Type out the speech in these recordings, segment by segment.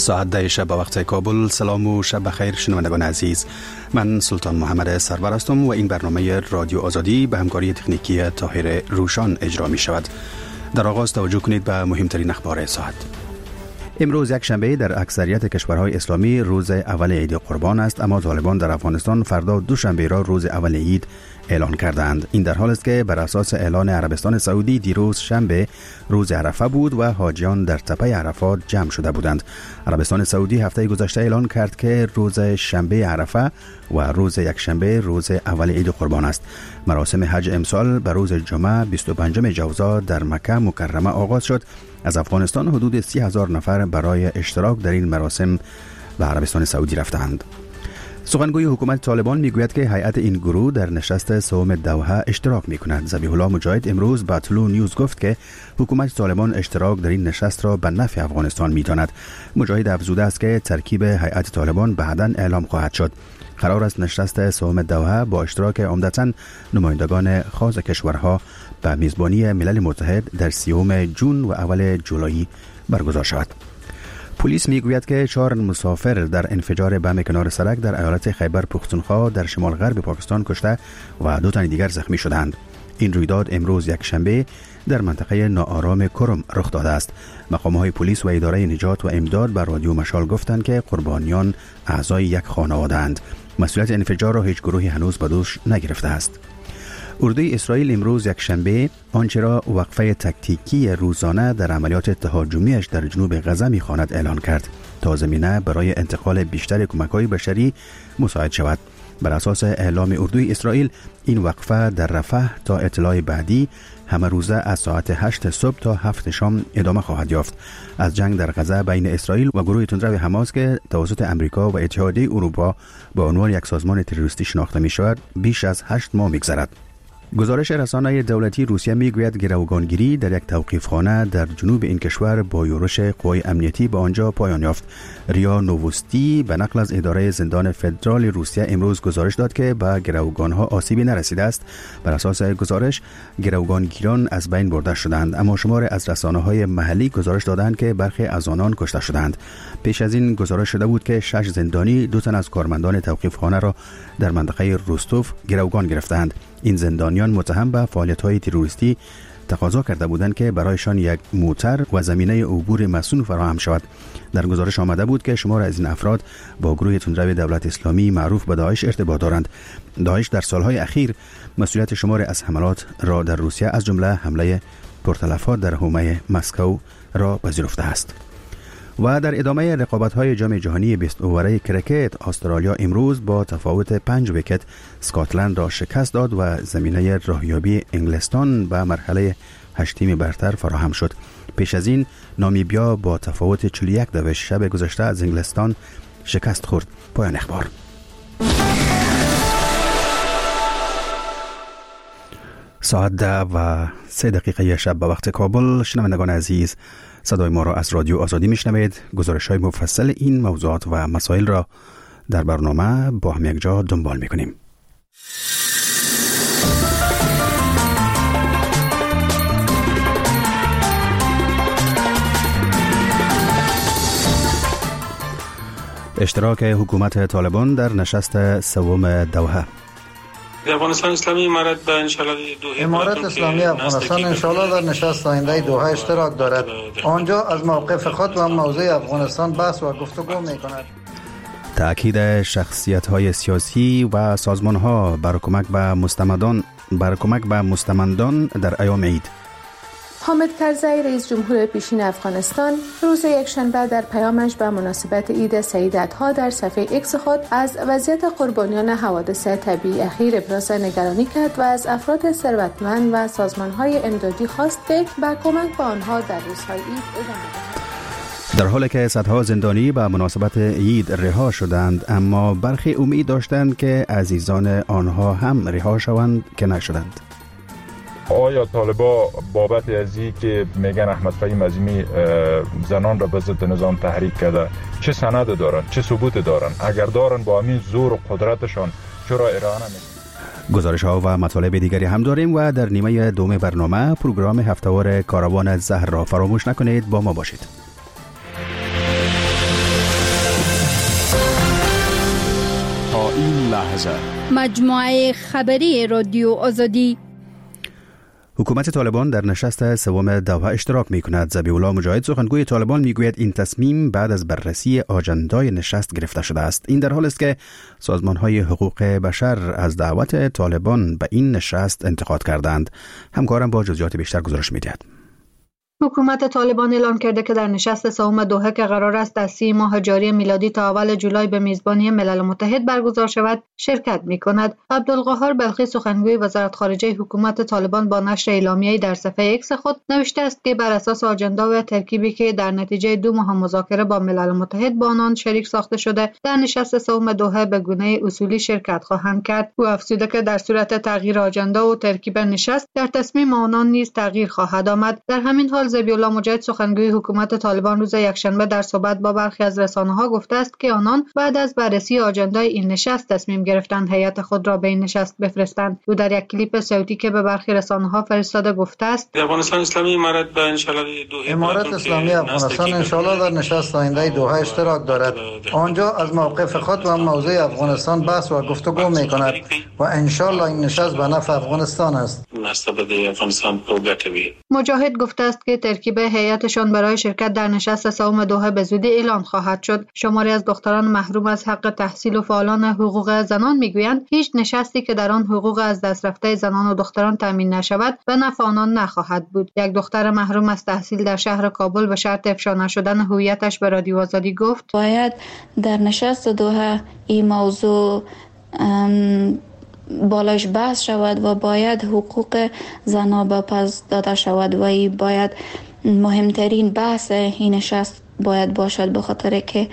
ساعت 10 شب به وقت کابل. سلام و شب بخیر شنوندگان عزیز. من سلطان محمد سرور هستم و این برنامه رادیو آزادی به همکاری تکنیکی طاهر روشان اجرا می شود. در آغاز توجه کنید به مهمترین اخبار ساعت. امروز یک شنبه در اکثریت کشورهای اسلامی روز اول عید قربان است، اما طالبان در افغانستان فردا دوشنبه را روز اول عید اعلان کردند. این در حال است که بر اساس اعلان عربستان سعودی دیروز شنبه روز عرفه بود و حاجیان در تپه عرفات جمع شده بودند. عربستان سعودی هفته گذشته اعلان کرد که روز شنبه عرفه و روز یکشنبه روز اول عید قربان است. مراسم حج امسال به روز جمعه 25 جوزا در مکه مکرمه آغاز شد. از افغانستان حدود 30,000 نفر برای اشتراک در این مراسم به عربستان سعودی رفتند. سخنگوی حکومت طالبان میگوید که هیئت این گروه در نشست سوم دوحه اشتراک میکند. ذبیح الله مجاهد امروز به طلوع نیوز گفت که حکومت طالبان اشتراک در این نشست را به نفع افغانستان میداند. مجاهد افزوده است که ترکیب هیئت طالبان بعداً اعلام خواهد شد. قرار است نشست سوم دوحه با اشتراک عمدتاً نمایندگان خاص کشورها به میزبانی ملل متحد در 30 جون و اول جولای برگزار شود. پلیس میگوید که 4 مسافر در انفجار بم کنار سرک در ایالت خیبر پختونخوا در شمال غرب پاکستان کشته و 2 تن دیگر زخمی شدند. این رویداد امروز یک شنبه در منطقه ناآرام کرم رخ داده است. مقام‌های پلیس و اداره نجات و امداد به رادیو مشال گفتند که قربانیان اعضای یک خانواده اند. مسئولیت انفجار را هیچ گروهی هنوز به دوش نگرفته است. اردوی اسرائیل امروز یک شنبه آنچه را وقفه تکتیکی روزانه در عملیات تهاجمیش در جنوب غزه می‌خواند اعلان کرد تا زمینه برای انتقال بیشتر کمک‌های بشری مساعد شود. بر اساس اعلام اردوی اسرائیل این وقفه در رفح تا اطلاع بعدی همه روزه از ساعت 8 صبح تا 7 شام ادامه خواهد یافت. از جنگ در غزه بین اسرائیل و گروه تندرو حماس که توسط امریکا و اتحادیه اروپا به عنوان یک سازمان تروریستی شناخته می‌شود بیش از 8 ماه می‌گذرد. گزارش رسانه دولتی روسیه میگوید گروگانگیری در یک توقیفخانه در جنوب این کشور با یورش قوای امنیتی به آنجا پایان یافت. ریا نووستی به نقل از اداره زندان فدرال روسیه امروز گزارش داد که به گروگانها آسیبی نرسیده است. بر اساس گزارش گروگانگیران از بین برده شدند، اما شمار از رسانه‌های محلی گزارش دادند که برخی از آنان کشته شدند. پیش از این گزارش شده بود که 6 زندانی 2 تن از کارمندان توقیفخانه را در منطقه روستوف گروگان گرفتند. این زندانیان متهم به فعالیت‌های تروریستی تقاضا کرده بودند که برایشان یک موتر و زمینه عبور مسون فراهم شود. در گزارش آمده بود که شمار از این افراد با گروه تندرو دولت اسلامی معروف به داعش ارتباط دارند. داعش در سالهای اخیر مسئولیت شمار از حملات را در روسیه از جمله حمله پرتلفات در حومه مسکو را پذیرفته است. و در ادامه رقابت‌های جام جهانی 20 اووره کرکت، استرالیا امروز با تفاوت 5 ویکت اسکاتلند را شکست داد و زمینه راهیابی انگلستان به مرحله 8 تیم برتر فراهم شد. پیش از این نامیبیا با تفاوت 41 شب گذشته از انگلستان شکست خورد. پایان اخبار. ساعت 10:03 شب به وقت کابل. شنوندگان عزیز، صدای ما را از رادیو آزادی میشنوید. گزارش‌های مفصل این موضوعات و مسائل را در برنامه با هم یک جا دنبال میکنیم. اشتراک حکومت طالبان در نشست سوم دوحه. افغانستان اسلامی امارت اسلامی افغانستان انشاءالله در نشست آینده دوحه اشتراک دارد. آنجا از موقف خود و موضوع افغانستان بحث و گفتگو می‌کند. تأکید شخصیت‌های سیاسی و سازمان‌ها بر کمک به مستمندان در ایام عید. حامد کرزی رئیس جمهور پیشین افغانستان روز یکشنبه در پیامش به مناسبت عید سعیدت‌ها در صفحه ایکس خود از وضعیت قربانیان حوادث طبیعی اخیر ابراز نگرانی کرد و از افراد ثروتمند و سازمان‌های امدادی خواست که به کمک به آنها در روزهای عید ادامه دهند. در حالی که صدها زندانی به مناسبت عید رها شدند، اما برخی امید داشتند که عزیزان آنها هم رها شوند که نشدند. آیا طالبا بابت ازی که میگن احمد فهیم عظیمی زنان را به ضد نظام تحریک کرده چه سند دارن، چه ثبوت دارن؟ اگر دارن با همین زور و قدرتشان چرا ارائه نمیدن؟ گزارش ها و مطالب دیگری هم داریم و در نیمه دوم برنامه پروگرام هفته‌وار کاروان زهر را فراموش نکنید. با ما باشید. لحظه. مجموعه خبری رادیو آزادی. حکومت طالبان در نشست سوم دوحه اشتراک می‌کند. ذبیح‌الله مجاهد سخنگوی طالبان میگوید این تصمیم بعد از بررسی آژندای نشست گرفته شده است. این در حالی است که سازمان‌های حقوق بشر از دعوت طالبان به این نشست انتقاد کردند. همکارم با جزئیات بیشتر گزارش می‌دهد. حکومت طالبان اعلام کرده که در نشست سوم دوحه که قرار است در 30 ماه جاری میلادی تا اول جولای به میزبانی ملل متحد برگزار شود شرکت می‌کند. عبدالقاهر بلخی سخنگوی وزارت خارجه حکومت طالبان با نشر اعلامیه‌ای در صفحه ایکس خود نوشته است که بر اساس آژندا و ترکیبی که در نتیجه 2 ماه مذاکره با ملل متحد با آنان شریک ساخته شده در نشست سوم دوحه به گونه اصولی شرکت خواهند کرد. او افزوده که در صورت تغییر آژندا و ترکیب نشست در تصمیم آنان نیز تغییر خواهد آمد. در همین حال ذبیح‌الله مجاهد سخنگوی حکومت طالبان روز یکشنبه در صحبت با برخی از رسانه‌ها گفته است که آنان بعد از بررسی آژندای این نشست تصمیم گرفتند هیئت خود را به این نشست بفرستند. او در یک کلیپ صوتی که به برخی رسانه‌ها فرستاده گفته است افغانستان اسلامی امارت اسلامی افغانستان انشالله در نشست آینده دوحه اشتراک دارد. آنجا از موقف خود و موضوع افغانستان بحث و گفتگو می‌کند و انشالله این نشست به نفع افغانستان است. مجاهد گفته است که ترکیب هیئتشان برای شرکت در نشست سوم دوحه به زودی اعلان خواهد شد. شماری از دختران محروم از حق تحصیل و فعالان حقوق زنان میگویند هیچ نشستی که در آن حقوق از دست رفته زنان و دختران تامین نشود به نفع آنان نخواهد بود. یک دختر محروم از تحصیل در شهر کابل به شرط افشا نشدن هویتش به رادیو آزادی گفت باید در نشست دوحه این موضوع بالاش بحث شود و باید حقوق زنان به پس داده شود و ای باید مهمترین بحث این نشست باید باشد، به خاطر که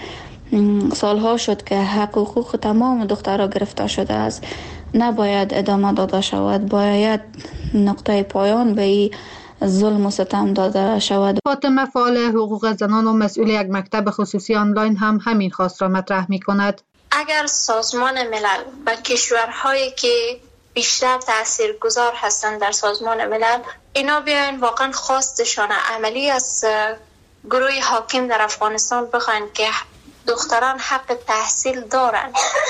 سالها شد که حقوق تمام دخترها گرفته شده است. نباید ادامه داده شود، باید نقطه پایان به این ظلم و ستم داده شود. فاطمه فعال حقوق زنان و مسئول یک مکتب خصوصی آنلاین هم همین خواست را مطرح می کند. اگر سازمان ملل و کشورهایی که بیشتر تاثیرگذار هستند در سازمان ملل اینا بیاین واقعا خواستشان عملی از گروه حاکم در افغانستان بخواین که دختران حق تحصیل دارن،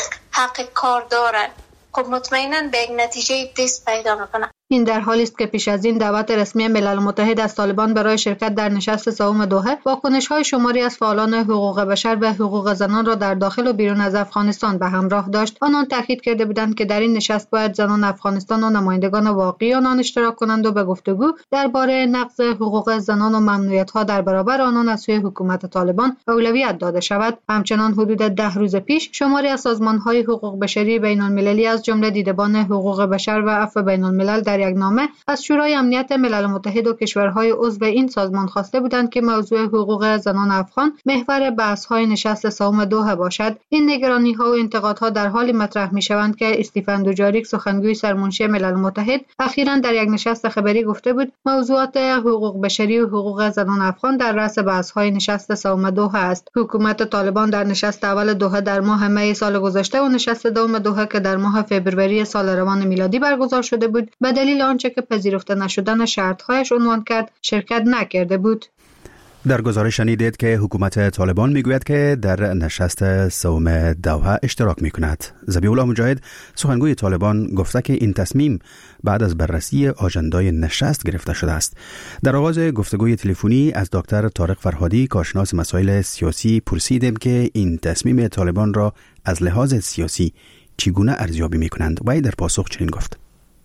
حق کار دارن، خب مطمئنا به یک نتیجه دست پیدا میکنن. این در حالی است که پیش از این دعوت رسمی ملل متحد از طالبان برای شرکت در نشست سوم دوحه واکنش‌های شماری از فعالان حقوق بشر و حقوق زنان را در داخل و بیرون از افغانستان به همراه داشت. آنان تاکید کرده بودند که در این نشست باید زنان افغانستان و نمایندگان واقعی آنان اشتراک کنند و به گفتگو درباره نقض حقوق زنان و ممنوعیت‌ها در برابر آنان از سوی حکومت طالبان اولویت داده شود. همچنان حدود 10 روز پیش شماری از سازمان‌های حقوق بشری بین‌المللی از جمله دیدبان حقوق بشر و عفو بین‌الملل در یک نامه از شورای امنیت ملل متحد و کشورهای عضو این سازمان خواسته بودند که موضوع حقوق زنان افغان محور بحث‌های نشست سوم دوحه باشد. این نگرانی‌ها و انتقادها در حالی مطرح می‌شوند که استیفن دوجاریک سخنگوی سرمنشی ملل متحد اخیراً در یک نشست خبری گفته بود موضوعات حقوق بشری و حقوق زنان افغان در رأس بحث‌های نشست سوم دوحه است. حکومت طالبان در نشست اول دوحه در ماه می سال گذشته و نشست دوم دوحه که در ماه فوریه سال روان میلادی برگزار شده بود به دلیل آنچه که پذیرفته نشدن شرط‌هایش عنوان کرد شرکت نکرده بود. در گزارش شنیدید که حکومت طالبان میگوید که در نشست سوم دوحه اشتراک میکند. ذبیح‌الله مجاهد سخنگوی طالبان گفته که این تصمیم بعد از بررسی آژندای نشست گرفته شده است. در آغاز گفتگوی تلفنی از دکتر طارق فرهادی کارشناس مسائل سیاسی پرسیدیم که این تصمیم طالبان را از لحاظ سیاسی چگونه ارزیابی میکنند و در پاسخ چنین گفت: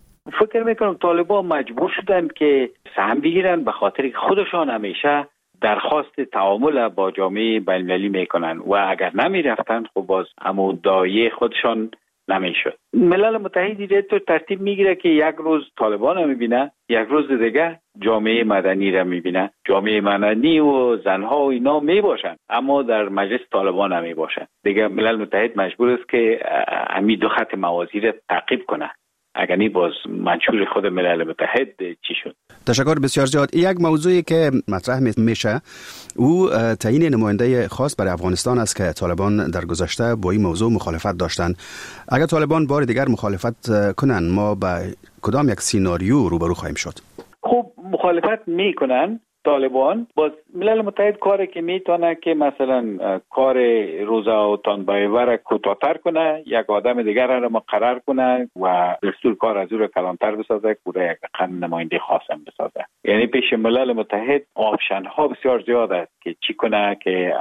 فکر میکنم طالبان مجبور شدند که سهم بگیرن به خاطر خودشان همیشه درخواست تعامل با جامعه بین‌المللی میکنن و اگر نمیرفتن خب باز همون دایه خودشان نمیشد. ملل متحد دیگه تو ترتیب میگیره که یک روز طالبان رو میبینه، یک روز دیگه جامعه مدنی رو میبینه. جامعه مدنی و زنها و اینا میباشن اما در مجلس طالبان هم میباشن. دیگه ملل متحد مجبور است که همین دو خط موازی رو تعقیب کنه. اگر نی باز منشور خود ملل متحد چی شد. تشکر بسیار زیاد. یک موضوعی که مطرح میشه او تعیین نماینده خاص برای افغانستان است که طالبان در گذشته با این موضوع مخالفت داشتند. اگر طالبان بار دیگر مخالفت کنن ما با کدام یک سیناریو روبرو خواهیم شد؟ خب مخالفت میکنن طالبان باز ملل متحد کاری که میتونه که مثلا کار روزا و تانبایوه کوتاه‌تر کنه، یک آدم دیگر را مقرر کنه و دستور کار از او را کلانتر بسازه، کوره یک قند نماینده خاص هم بسازه. یعنی پیش ملل متحد آپشن ها بسیار زیاد است که چی کنه که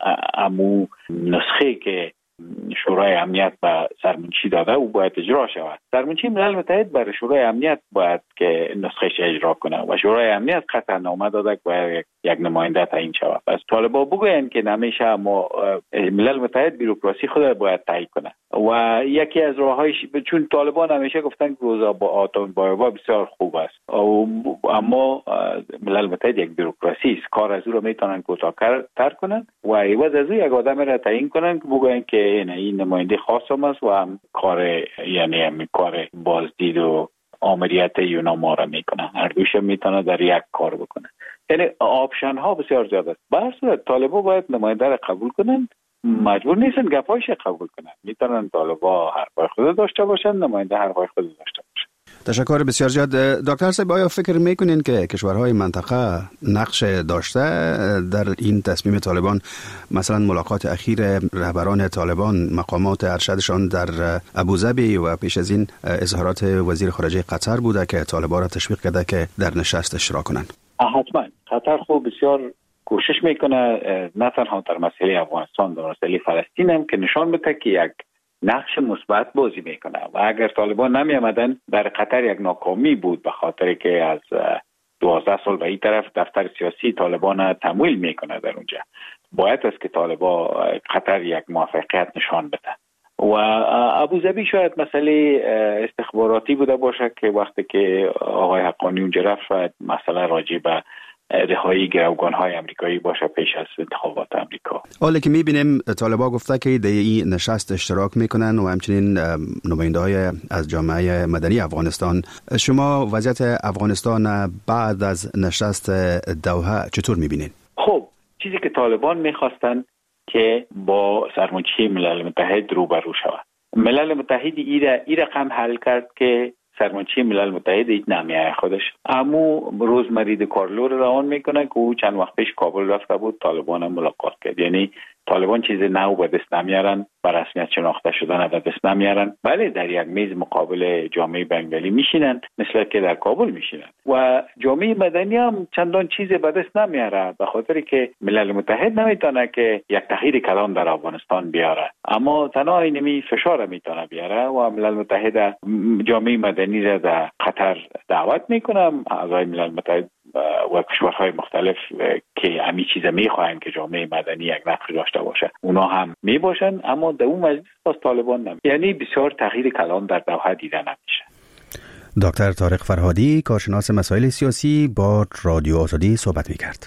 امو نسخه که شورای امنیت به سرمنشی داده او باید اجرا شود. سرمنشی ملل متحد برای شورای امنیت باید که نسخهش اجرا کنه و شورای امنیت قطعنامه داده که باید یک نماینده تعیین شود. پس طالبان بگوین که نمیشه، ما ملل متحد بیروکراسی خود باید تعیین کنه و یکی از راههایش، چون طالبان همیشه گفتن که روزا با آتون بایوا بسیار خوب است اما ملل متحد یک بیروکراسی است، کار از او را میتونن کوتاه‌تر کنن و عوض از او یک آدم را تعیین کنن که بگوین که این نماینده خاص هم است و هم کار، یعنی هم کار بازدید و آمریت یونا ما را میکنه، هر دوش میتونه در یک کار بکنه. یعنی آپشن ها بسیار زیاد است. به هر صورت طالبان باید نماینده را قبول کنن، مجبور نیستن گپایش قبول کنن، میتونن طالبان حرفای خود داشته باشن، نماینده حرفای خود داشته باشن. تشکر بسیار زیاد. دکتر صاحب، آیا فکر میکنین که کشورهای منطقه نقش داشته در این تصمیم طالبان؟ مثلا ملاقات اخیر رهبران طالبان، مقامات ارشدشان در ابوظبی و پیش از این اظهارات وزیر خارجه قطر بوده که طالبان را تشویق کرده که در نشست اشتراک کنند. حتما قطر خوب بسیار کوشش میکنه، نه تنها در مسئله افغانستان، در مسئله فلسطین هم که نشان بده که یک نقش مثبت بازی میکنه و اگر طالبان نمی آمدن در قطر یک ناکامی بود، به خاطر که از 12 سال به این طرف دفتر سیاسی طالبان تمویل میکنه در اونجا، باید است که طالبان قطر یک موفقیت نشان بده و ابوظبی شاید مسئله استخباراتی بوده باشه که وقتی که آقای حقانی اونجا رفت شاید مسئله راجع به رهایی گروگان‌های امریکایی باشه پیش از انتخابات امریکا. حالا که می‌بینیم طالبان گفته که در این نشست اشتراک میکنن و همچنین نماینده‌های از جامعه مدنی افغانستان، شما وضعیت افغانستان بعد از نشست دوحه چطور می‌بینید؟ خب چیزی که طالبان می‌خواستن که با سرمنشی ملل متحد روبرو شود. ملل متحد این رقم حل کرد که سرمنشی ملل متحد هیچ نمیایه خودش، اما روزمری کارلو رو روان میکنه که او چند وقت پیش کابل رفته بود، طالبان هم ملاقات کرد. یعنی طالبان چیز نو به دست نمیارن، به رسمیت شناخته شدن به دست نمیارن، ولی در یک میز مقابل جامعه بین‌المللی میشینن مثل که در کابل میشینن و جامعه مدنی هم چندان چیز به دست نمیاره، به خاطر که ملل متحد نمیتونه که یک تغییر کلان در افغانستان بیاره، اما تنها اینمی فشار میتونه بیاره و ملل متحد جامعه مدنی را در قطر دعوت میکنه، اعضای ملل متحد و کشورهای مختلف که همین چیز میخواهند که جامعه مدنی یک نقش داشته باشه، اونا هم میباشن، اما در اون مجلس باز طالبان نمی، یعنی بسیار تغییر کلان در دوحه دیده نمیشه. دکتر طارق فرهادی، کارشناس مسائل سیاسی، با رادیو آزادی صحبت میکرد.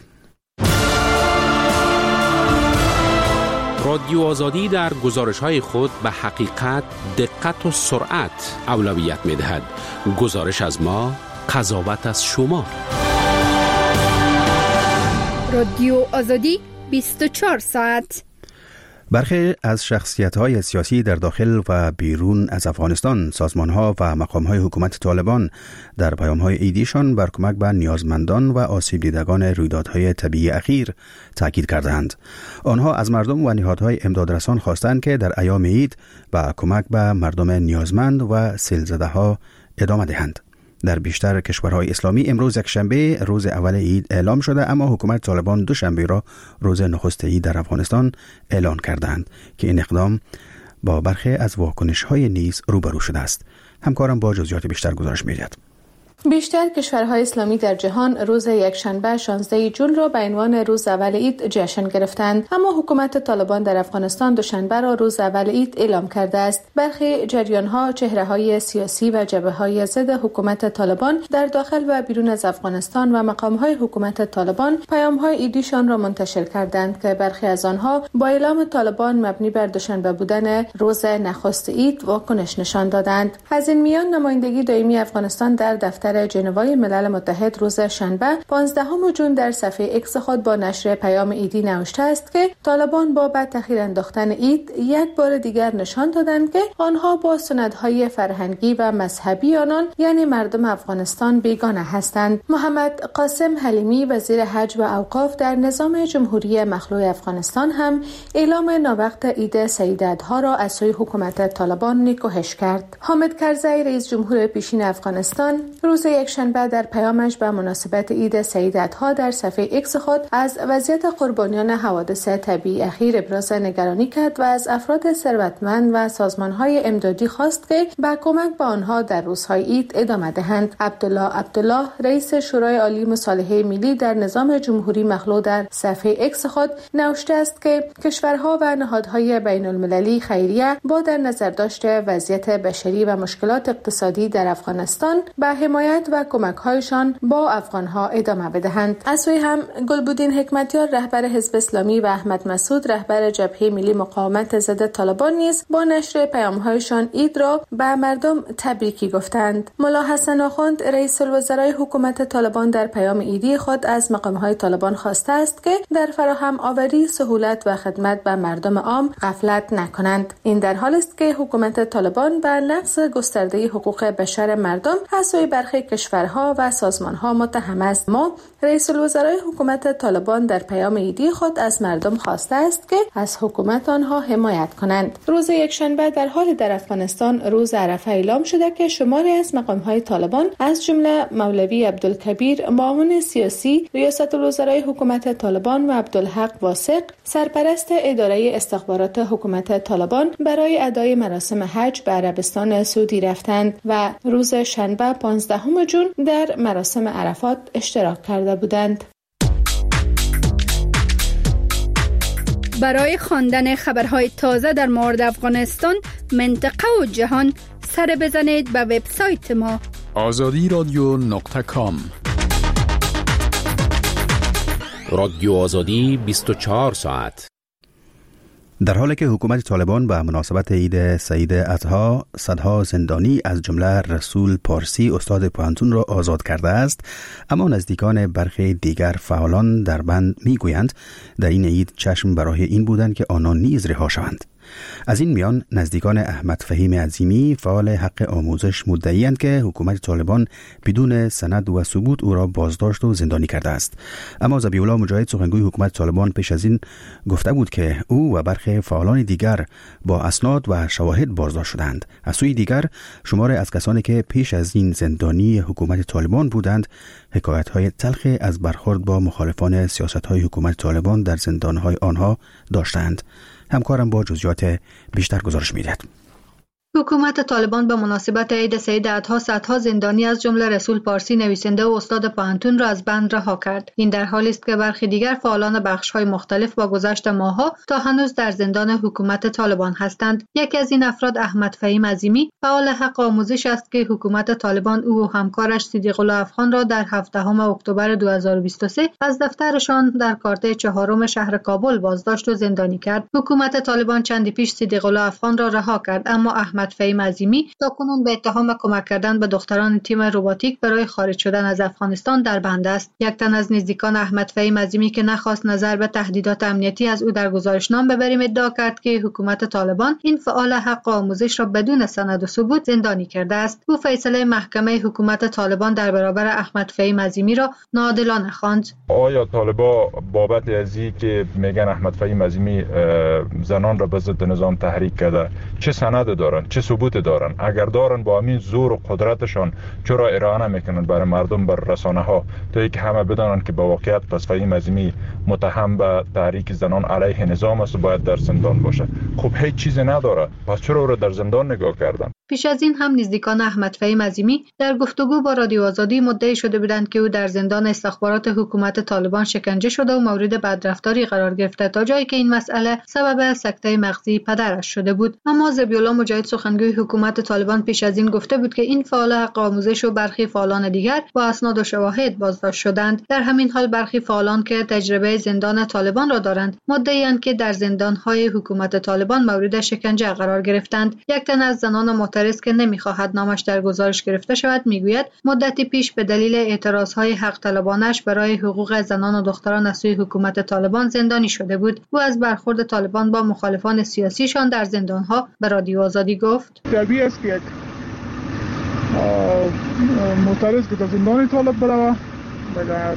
رادیو آزادی در گزارش‌های خود به حقیقت، دقت و سرعت اولویت می‌دهد. گزارش از ما، قضاوت از شما. رادیو آزادی 24 ساعت. برخی از شخصیت‌های سیاسی در داخل و بیرون از افغانستان، سازمان‌ها و مقام‌های حکومت طالبان در پیام‌های عیدیشان بر کمک به نیازمندان و آسیب دیدگان رویدادهای طبیعی اخیر تاکید کردند. آنها از مردم و نهادهای امدادرسان خواستند که در ایام عید به کمک به مردم نیازمند و سیل‌زده‌ها ادامه دهند. در بیشتر کشورهای اسلامی امروز یکشنبه روز اول عید اعلام شده، اما حکومت طالبان دوشنبه را روز نخست عید در افغانستان اعلان کردند که این اقدام با برخی از واکنش‌های نیز روبرو شده است. همکارم با جزئیات بیشتر گزارش می‌دهد. بیشتر کشورهای اسلامی در جهان روز یکشنبه 16 جون را به عنوان روز اول عید جشن گرفتند، اما حکومت طالبان در افغانستان دوشنبه را روز اول عید اعلام کرده است. برخی جریان‌ها، چهره‌های سیاسی و جبهه‌های ضد حکومت طالبان در داخل و بیرون از افغانستان و مقام‌های حکومت طالبان پیام‌های عیدیشان را منتشر کردند که برخی از آنها با اعلام طالبان مبنی بر دوشنبه بودن روز نخست عید واکنش نشان دادند. از این میان نمایندگی دائمی افغانستان در دفتر دفتر ژنوای ملل متحد روز شنبه 15 جون در صفحه اکس خود با نشر پیام ایدی نوشته است که طالبان با به تأخیر انداختن عید یک بار دیگر نشان دادند که آنها با سنت‌های فرهنگی و مذهبی آنان یعنی مردم افغانستان بیگانه هستند. محمد قاسم حلیمی وزیر حج و اوقاف در نظام جمهوری مخلوع افغانستان هم اعلام ناوقت عید سید اضحی را از سوی حکومت طالبان نکوهش کرد. حامد کرزی رئیس جمهور پیشین افغانستان روز یکشنبه در پیامش به مناسبت عید سید اضحی در صفحه اکس خود از وضعیت قربانیان حوادث طبیعی اخیر ابراز نگرانی کرد و از افراد ثروتمند و سازمان‌های امدادی خواست که به کمک به آنها در روزهای عید ادامه دهند. عبدالله رئیس شورای عالی مصالحه ملی در نظام جمهوری مخلوع در صفحه اکس خود نوشته است که کشورها و نهادهای بین المللی خیریه با در نظر داشته وضعیت بشری و مشکلات اقتصادی در افغانستان به حمایت و کمک‌هایشان با افغانها ادامه بدهند. از سوی هم گلبودین حکمتیار رهبر حزب اسلامی و احمد مسعود رهبر جبهه ملی مقاومت ضد طالبان نیز با نشر پیام‌هایشان عید را به مردم تبریکی گفتند. ملا حسن آخوند رئیس الوزرای حکومت طالبان در پیام عیدی خود از مقام‌های طالبان خواسته است که در فراهم آوری سهولت و خدمت به مردم عام غفلت نکنند. این در حالی است که حکومت طالبان بر نقض گسترده حقوق بشر مردم از سوی برخی کشورها و سازمان‌ها متهم است. ما رئیس الوزرای حکومت طالبان در پیام عیدی خود از مردم خواسته است که از حکومت آنها حمایت کنند. روز یکشنبه در حال در افغانستان روز عرفه اعلام شده که شماری از مقام‌های طالبان از جمله مولوی عبدالکبیر معاون سیاسی ریاست الوزرای حکومت طالبان و عبدالحق واثق سرپرست اداره استخبارات حکومت طالبان برای ادای مراسم حج به عربستان سعودی رفتند و روز شنبه 15 جون در مراسم عرفات اشتراک کرده بودند. برای خواندن خبرهای تازه در مورد افغانستان، منطقه و جهان سر بزنید به وبسایت ما azadi.com. رادیو آزادی 24 ساعت. در حالی که حکومت طالبان به مناسبت عید سید اضحی صدها زندانی از جمله رسول پارسی استاد پوهنتون را آزاد کرده است، اما نزدیکان برخی دیگر فعالان در بند میگویند در این عید چشم برای این بودند که آنان نیز رها شوند. از این میان نزدیکان احمد فهیم عظیمی فعال حق آموزش مدعی‌اند که حکومت طالبان بدون سند و ثبوت او را بازداشت و زندانی کرده است. اما ذبیح‌الله مجاهد سخنگوی حکومت طالبان پیش از این گفته بود که او و برخی فعالان دیگر با اسناد و شواهد بازداشت شدند. از سوی دیگر شماری از کسانی که پیش از این زندانی حکومت طالبان بودند حکایت‌های تلخ از برخورد با مخالفان سیاست‌های حکومت طالبان در زندان‌های آنها داشتند. همکارم با جزئیات بیشتر گزارش می‌دهد. حکومت طالبان به مناسبت عید سید اضحی صدها زندانی از جمله رسول پارسی نویسنده و استاد پوهنتون را از بند رها کرد. این در حالی است که برخی دیگر فعالان بخش‌های مختلف با گذشت ماه‌ها تا هنوز در زندان حکومت طالبان هستند. یکی از این افراد احمد فهیم عظیمی فعال حق آموزش است که حکومت طالبان او و همکارش صدیق الله افغان را در 17 اکتبر 2023 از دفترشان در کارته 4 شهر کابل بازداشت و زندانی کرد. حکومت طالبان چندی پیش صدیق الله افغان را رها کرد، اما احمد فهیم عظیمی تاکنون به اتهام کمک کردن به دختران تیم روباتیک برای خارج شدن از افغانستان در بند است. یک تن از نزدیکان احمد فهیم عظیمی که نخواست نظر به تهدیدات امنیتی از او در گزارشنامه ببریم ادعا کرد که حکومت طالبان این فعال حق آموزش را بدون سند و ثبوت زندانی کرده است. او فیصله محکمه حکومت طالبان در برابر احمد فهیم عظیمی را ناعادلانه خواند. آیا طالبا بابت ازی که میگن احمد فهیم عظیمی زنان را به ضد نظام تحریک کرده چه سند دارن، چه ثبوت دارن؟ اگر دارن با همین زور و قدرتشان چرا ارائه نمیکنن برای مردم، بر رسانه ها، تا اینکه همه بدانن که با واقعیت پس فهیم عظیمی متهم به تحریک زنان علیه نظام است و باید در زندان باشه؟ خب هیچ چیزی نداره، پس چرا او را در زندان نگاه کردن؟ پیش از این هم نزدیکان احمد فهیم عظیمی در گفتگو با رادیو آزادی مدعی شده بودند که او در زندان استخبارات حکومت طالبان شکنجه شده و مورد بدرفتاری قرار گرفته، تا جایی که این مسئله سبب سکته مغزی پدرش شده بود. اما ذبیح‌الله مجاهد سخنگوی حکومت طالبان پیش از این گفته بود که این فعال حق آموزش و برخی فعالان دیگر با اسناد و شواهد بازداشت شدند. در همین حال برخی فعالان که تجربه زندان طالبان را دارند مدعی‌اند که در زندان‌های حکومت طالبان مورد شکنجه قرار گرفتند. یک تن از زنان معترض که نمی‌خواهد نامش در گزارش گرفته شود میگوید مدتی پیش به دلیل اعتراضهای حق طلبانش برای حقوق زنان و دختران از سوی حکومت طالبان زندانی شده بود. او از برخورد طالبان با مخالفان سیاسیشان در زندان‌ها به رادیو آزادی گفت: طبیعی است که یک معترض که در زندان طالب بروه مگر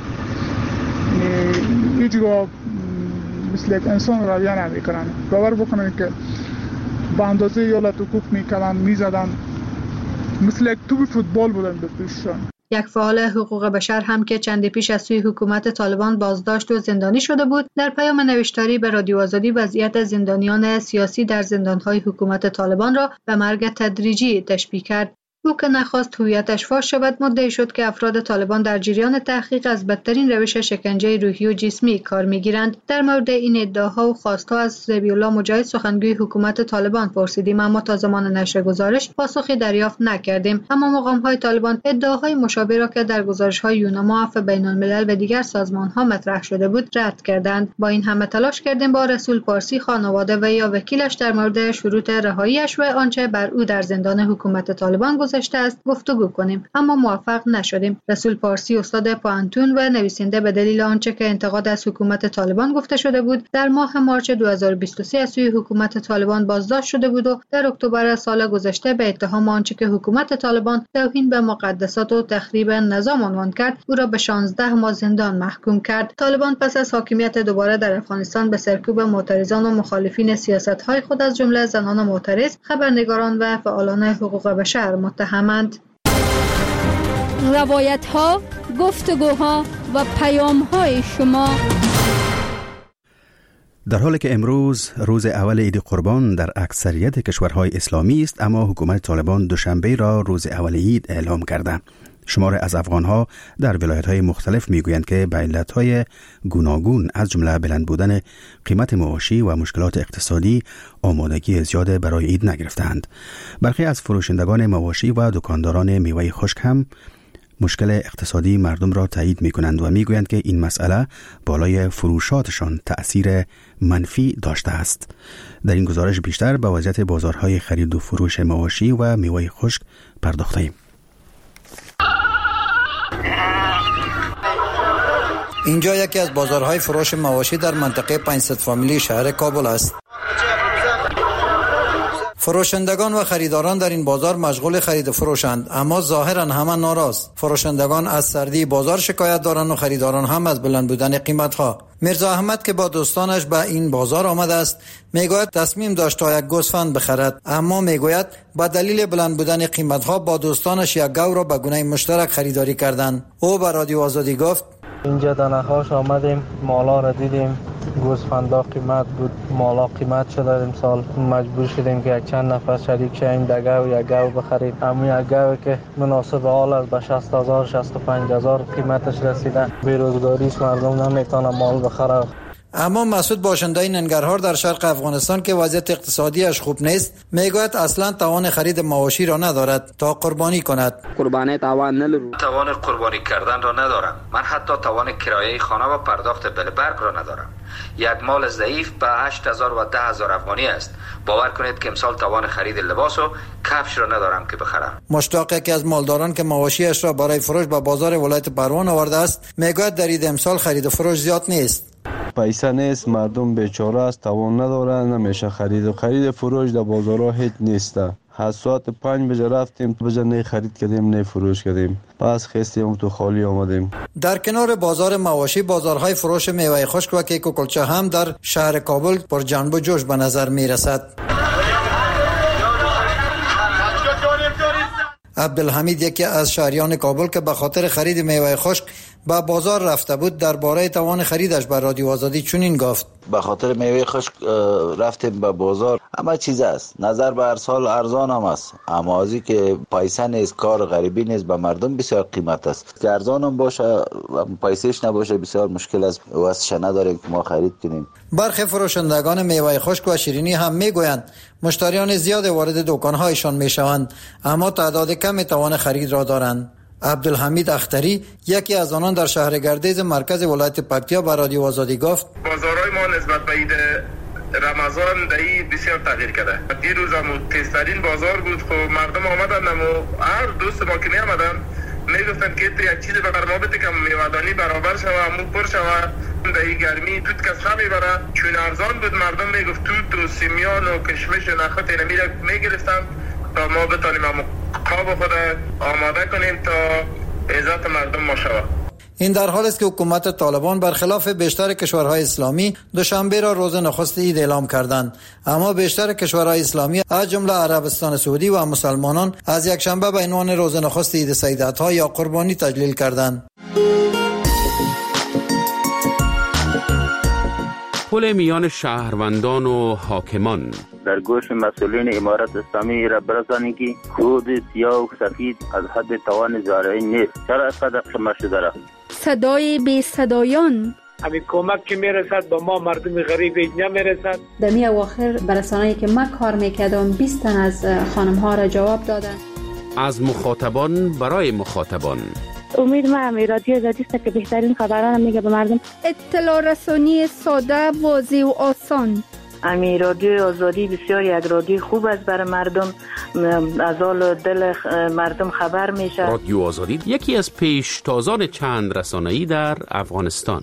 هیچگاه مثل یک انسان رویه نمی‌کنند. باور بکنید که به اندازه ایالت حقوق می‌کردند، می‌زدند، مثل یک توپ فوتبال بودند به پیششان. یک فعال حقوق بشر هم که چندی پیش از سوی حکومت طالبان بازداشت و زندانی شده بود در پیام نوشتاری به رادیو آزادی وضعیت زندانیان سیاسی در زندان‌های حکومت طالبان را به مرگ تدریجی تشبیه کرد. او که نخواست هویتش فاش شود مدعی شد که افراد طالبان در جریان تحقیق از بدترین روش شکنجه روحی و جسمی کار می‌گیرند. در مورد این ادعاها و خواست‌ها از ذبیح‌الله مجاهد سخنگوی حکومت طالبان پرسیدیم، اما تا زمان نشر گزارش پاسخی دریافت نکردیم. اما مقام‌های طالبان ادعاهای مشابه را که در گزارش‌های یونما، عفو بین‌الملل و دیگر سازمان‌ها مطرح شده بود رد کردند. با این همه تلاش کردیم با رسول پارسی، خانواده و یا وکیلش در مورد شروط رهایی‌اش و آنچه بر او در زندان حکومت طالبان است گفتگو کنیم، اما موفق نشدیم. رسول پارسی استاد پانتون و نویسنده به دلیل آنچه که انتقاد از حکومت طالبان گفته شده بود در ماه مارچ 2023 از سوی حکومت طالبان بازداشت شده بود و در اکتبر سال گذشته به اتهام آنچه که حکومت طالبان توهین به مقدسات و تخریب نظام عنوان کرد او را به 16 ماه زندان محکوم کرد. طالبان پس از حاکمیت دوباره در افغانستان به سرکوب معترضان و مخالفین سیاست‌های خود از جمله زنان معترض، خبرنگاران و فعالان حقوق بشر متهمند. روایت‌ها، گفتگوها و پیام‌های شما. در حالی که امروز روز اول عید قربان در اکثریت کشورهای اسلامی است، اما حکومت طالبان دوشنبه را روز اول عید اعلام کرده. شمار از افغانها در ولایت‌های مختلف میگویند که به علت‌های گوناگون از جمله بلند بودن قیمت معاشی و مشکلات اقتصادی آمادگی زیاد برای عید نگرفتند. برخی از فروشندگان مواشی و دکانداران میوه خشک هم مشکل اقتصادی مردم را تایید می‌کنند و میگویند که این مسئله بالای فروشاتشان تأثیر منفی داشته است. در این گزارش بیشتر به وضعیت بازارهای خرید و فروش مواشی و میوه خشک پرداخته‌ایم. اینجا یکی از بازارهای فروش مواشی در منطقه 500 فامیلی شهر کابل است. فروشندگان و خریداران در این بازار مشغول خرید و فروشند، اما ظاهرا همه ناراض. فروشندگان از سردی بازار شکایت دارند و خریداران هم از بلند بودن قیمت‌ها. میرزا احمد که با دوستانش به این بازار آمده است میگوید تصمیم داشت تا یک گوسفند بخرد، اما میگوید با دلیل بلند بودن قیمت‌ها با دوستانش یک گاو را به گونه مشترک خریداری کردند. او به رادیو آزادی گفت: اینجا در نخاش آمدیم، مالا را دیدیم، گوسفندا قیمت بود، مالا قیمت شده. امسال مجبور شدیم که یک چند نفر شریک شیم در گاو یک گاو بخریم. اما یک گاو که مناسب حال است به 60,000 65,000 قیمتش رسیده. بیروزگاری است، مردم نمیتونن مال بخره. اما مسعود باشنده ننگرهار در شرق افغانستان که وضعیت اقتصادیش خوب نیست میگوید اصلا توان خرید مواشی را ندارد تا قربانی کند. قربانی توان قربانی کردن را ندارم. من حتی توان کرایه خانه و پرداخت بل برق را ندارم. یک مال ضعیف به 8,000 و 10,000 افغانی است. باور کنید که امسال توان خرید لباس و کفش را ندارم که بخرم. مشتاق یکی از مالداران که مواشیش را برای فروش به بازار ولایت پروان آورده است میگوید در عید امسال خرید و فروش زیاد نیست. پیسه نیست، مردم بیچاره است، توان ندارن، نمیشه خرید فروش در بازارها هیچ نیسته. ساعت 5 بجه رفتیم بجه نه خرید کردیم نه فروش کردیم، پس خستیم تو خالی آمدیم. در کنار بازار مواشی بازارهای فروش میوه خشک و کیک و کلچه هم در شهر کابل پر جنب و جوش به نظر می رسد. عبدالحمید یکی از شهریان کابل که به خاطر خرید میوه خشک به بازار رفته بود درباره توان خریدش بر رادیو آزادی چنین گفت: به خاطر میوه خشک رفتیم به بازار. همه چیز است، نظر به هر سال ارزان هم است، اما ازی که پیسه نیست، کار غریبی نیست، به مردم بسیار قیمت است. که ارزان هم باشه پیسهش نباشه بسیار مشکل است، واسش نداریم که ما خرید کنیم. برخی فروشندگان میوه خشک و شیرینی هم میگویند مشتریان زیاد وارد دکانهایشان میشوند، اما تعداد کمی توان خرید را دارند. عبدالحمید اختری یکی از آنان در شهر گردیز مرکز ولایت پکتیا به رادیو آزادی گفت بازارهای ما نسبت به عید رمضان دایی بسیار تغییر کرده. دیروز هم تیزترین بازار بود. خب مردم آمدن اما هر دوست ما که می آمدن میگفتن که یک چیز ببر ما بده که میوه‌دانی برابر شوه، امو پر شوه، دایی گرمی توت کس نمیبره. چون ارزان بود مردم میگفت توت و سیمیان و کشمش و نخت اینا میگرفتن تا ما بتانیم امو خواب خود آماده کنیم تا عزت مردم ما شود. این در حال است که حکومت طالبان برخلاف بیشتر کشورهای اسلامی دوشنبه را روز نخست عید اعلام کردند، اما بیشتر کشورهای اسلامی از جمله عربستان سعودی و مسلمانان از یکشنبه به عنوان روز نخست عید سیدات‌ها یا قربانی تجلیل کردند. پل میان شهروندان و حاکمان در گوش مسئولین امارت اسلامی را برسانید که خود سیاه و سفید از حد توان زارعین نیست. چرا اینقدر قیمت شده را؟ صدای بی صدایان همین کمک که میرسد با ما مردم غریب نمیرسد. در می اواخر برسانه‌ای که من کار میکردم 20 تن از خانم ها را جواب دادن. از مخاطبان برای مخاطبان. امید من رادیو آزادی است که بهترین خبران میگه به مردم. اطلاع رسانی ساده، واضح و آسان. امی رادیو آزادی بسیار یک رادیو خوب است برای مردم، از حال دل مردم خبر میشه. رادیو آزادی یکی از پیشتازان چند رسانه‌ای در افغانستان.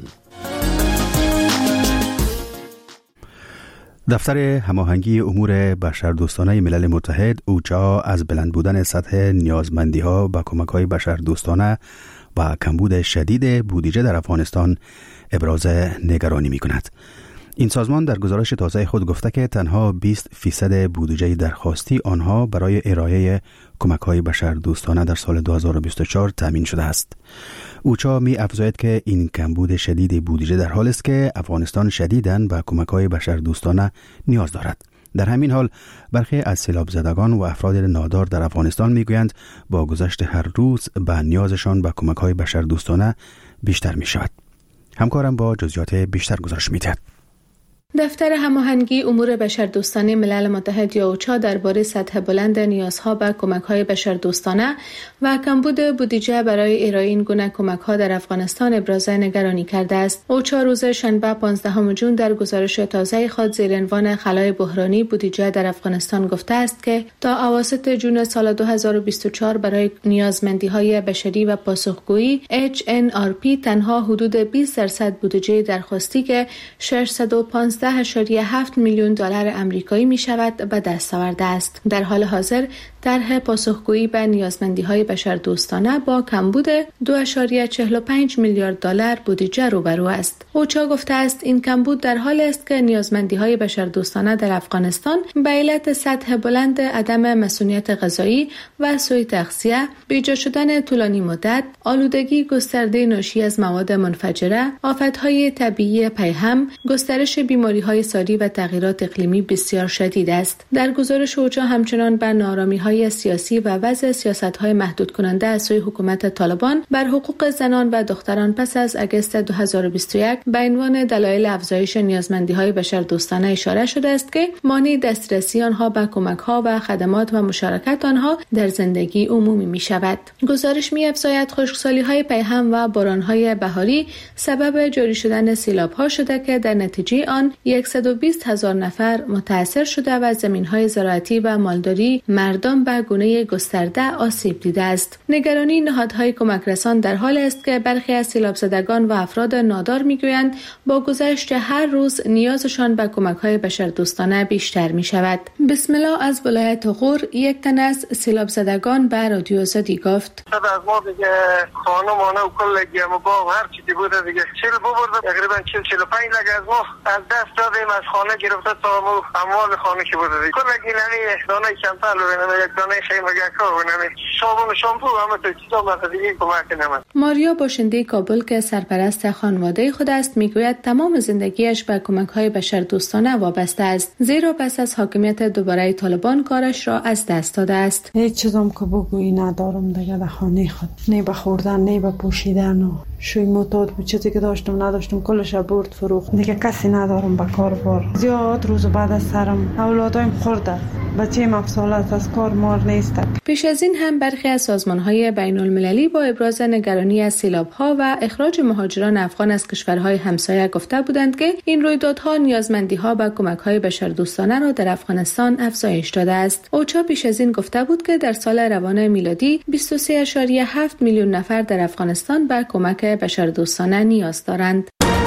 دفتر هماهنگی امور بشردوستانه ملل متحد اوچا از بلند بودن سطح نیازمندی‌ها به کمک‌های بشردوستانه و کمبود شدید بودجه در افغانستان ابراز نگرانی می‌کند. این سازمان در گزارش تازه خود گفته که تنها 20% بودجه درخواستی آنها برای ارائه کمک‌های بشردوستانه در سال 2024 تامین شده است. اوچا می افزاید که این کمبود شدید بودجه در حال است که افغانستان شدیداً به کمک‌های بشردوستانه نیاز دارد. در همین حال برخی از سیلاب زدگان و افراد نادار در افغانستان میگویند با گذشت هر روز به نیازشان به کمک‌های بشردوستانه بیشتر می شود. همکارم با جزئیات بیشتر گزارش می‌دهد. دفتر هماهنگی امور بشردوستانه ملل متحد یا اوچا درباره سطح بلند نیازها به کمک‌های بشردوستانه و کمبود بودجه برای ارائه این گونه کمک‌ها در افغانستان ابراز نگرانی کرده است. اوچا روز شنبه 15 ژوئن در گزارش تازه خود زیر عنوان خلای بحرانی بودجه در افغانستان گفته است که تا اواسط ژوئن سال 2024 برای نیازمندی‌های بشری و پاسخگویی HNRP تنها حدود 20% بودجه درخواستی که 615.7 میلیون دلار آمریکایی می شود به دست آورده است. در حال حاضر طرح پاسخگویی به نیازمندی‌های بشردوستانه با کمبود 2.45 میلیارد دلار بودجه روبرو است. اوچا گفته است این کمبود در حال است که نیازمندی‌های بشردوستانه در افغانستان به علت سطح بلند عدم مسئولیت غذایی و سوء تغذیه، بیجا شدن طولانی مدت، آلودگی گسترده ناشی از مواد منفجره، آفت‌های طبیعی پیهم، گسترش بیماری‌های ساری و تغییرات اقلیمی بسیار شدید است. در گزارش اوچا همچنان بر ناآرامی‌های سیاسی و وضع سیاست‌های محدود کننده از سوی حکومت طالبان بر حقوق زنان و دختران پس از آگوست 2021 به عنوان دلایل افزایش نیازمندی‌های بشردوستانه اشاره شده است که مانع دسترسی آنها به کمک‌ها و خدمات و مشارکت آنها در زندگی عمومی می‌شود. گزارش می‌افزاید خشکسالی‌های پیهم و باران‌های بهاری سبب جاری شدن سیلاب‌ها شده که در نتیجه آن 120,000 نفر متاثر شده و زمین‌های زراعتی و مالداری مردم به گونه گسترده آسیب دیده است. نگرانی نهادهای کمک رسان در حال است که برخی از سیلاب زدگان و افراد نادار میگویند با گذشت هر روز نیازشان به کمک‌های بشردوستانه بیشتر می شود. بسم الله از ولایت غور یک تن از سیلاب زدگان به رادیو آزادی گفت: از ما دیگه خانمانه و کل گیم با هر چیزی بوده دیگه 40 ببرده تقریبا 40-45 لگ از ما از دست دادیم از خانه گرفته تا اموال خانه که بوده دیگه کلا گینانی دانه چنپل و یک دانه شیمگکا و صابون شامپو همه تو چیزا مثلا دیگه کمک نمی‌کنه. ماریا باشنده کابل که سرپرست خانواده خود است میگوید تمام زندگیش به کمک‌های بشردوستانه وابسته است، زیرا پس از حاکمیت دوباره طالبان کارش را از دست داده است. هیچ چیزم که بگویی ندارم دیگه در خانه خود، نه به خوردن نه به پوشیدن و شوی معتاد به چیزی که داشتم نداشتم کلش برد فروخت، دیگه کسی ندارم به کار بار. زیاد روز بعد از سرم اولادایم خورده، بچه‌م افسالت از کار مار نیست. پیش از این هم برخی از سازمان‌های بین‌المللی با ابراز نگرانی از سیلاب‌ها و اخراج مهاجران افغان از کشورهای همسایه گفته بودند که این رویدادها نیازمندی‌ها به کمک‌های بشردوستانه را در افغانستان افزایش داده است. اوچا پیش از این گفته بود که در سال روان میلادی 23.7 میلیون نفر در افغانستان به کمک بشردوستانه نیاز دارند.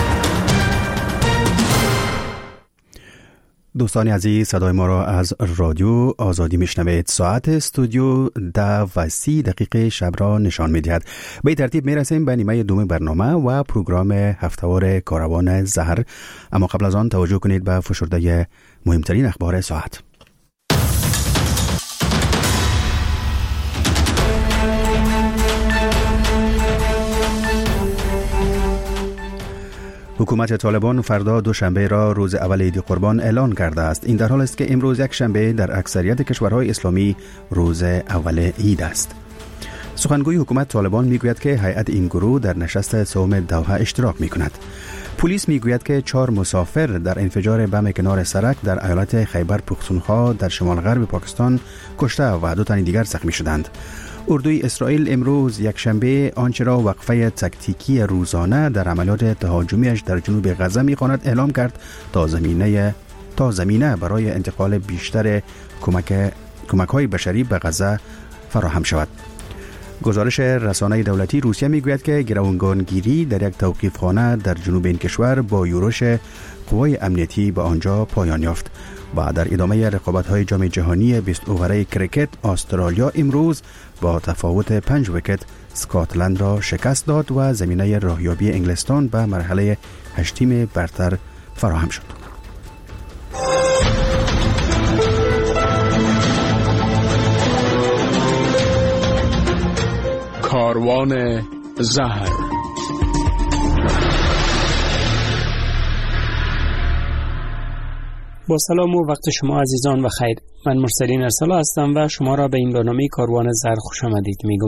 دوستان عزیز، صدای ما را از رادیو آزادی میشنوید. ساعت استودیو 10:30 شب را نشان میدهد. به این ترتیب میرسیم به نیمه دوم برنامه و پروگرام هفتهوار کاروان زهر، اما قبل از آن توجه کنید به فشرده مهمترین اخبار ساعت. حکومت طالبان فردا دوشنبه را روز اول عید قربان اعلان کرده است. این در حال است که امروز یک شنبه در اکثریت کشورهای اسلامی روز اول عید است. سخنگوی حکومت طالبان میگوید که هیئت این گروه در نشست سوم دوحه اشتراک میکند. پلیس میگوید که 4 مسافر در انفجار بم کنار سرک در ایالت خیبر پختونخوا در شمال غرب پاکستان کشته و 2 تن دیگر زخمی شدند. اردوی اسرائیل امروز یک شنبه آنچه را وقفه تکتیکی روزانه در عملیات تهاجمیش در جنوب غزه می‌خواند اعلام کرد تا زمینه برای انتقال بیشتر کمک‌های بشری به غزه فراهم شود. گزارش رسانه دولتی روسیه میگوید که گروگانگیری در یک توقیفخانه در جنوب این کشور با یورش قوای امنیتی به آنجا پایان یافت. و در ادامه رقابت‌های جام جهانی 20 اووره کرکت، استرالیا امروز با تفاوت 5 ویکت اسکاتلند را شکست داد و زمینه راهیابی انگلستان به مرحله 8 تیم برتر فراهم شد. کاروان زهر. با سلام و وقت شما عزیزان و خیر. من مرسلین ارسلا هستم و شما را به این برنامه کاروان زهر خوش آمدید میگم.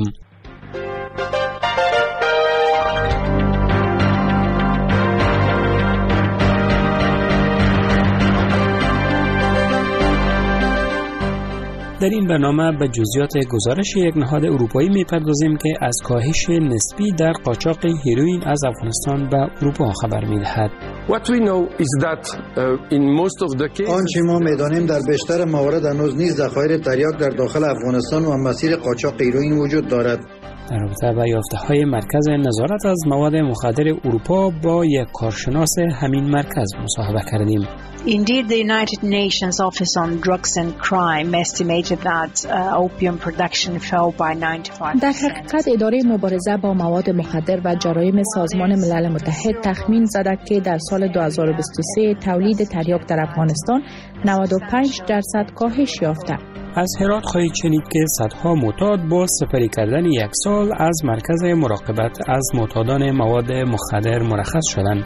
در این برنامه به جزئیات گزارش یک نهاد اروپایی میپردازیم که از کاهش نسبی در قاچاق هیروئین از افغانستان به اروپا خبر میدهد. آنچه ما میدانیم در بیشتر موارد هنوز نیز ذخایر تریاک در داخل افغانستان و مسیر قاچاق هیروئین وجود دارد. در رابطه با یافته‌های مرکز نظارت از مواد مخدر اروپا با یک کارشناس همین مرکز مصاحبه کردیم. Indeed, the United Nations Office on Drugs and Crime estimated that opium production fell by 95%. در حقیقت اداره مبارزه با مواد مخدر و جرایم سازمان ملل متحد تخمین زده که در سال 2023 تولید تریاک در افغانستان 95% کاهش یافته. از هرات خواهید شنید که صدها معتاد با سپری کردن 1 سال از مرکز مراقبت از معتادان مواد مخدر مرخص شدند.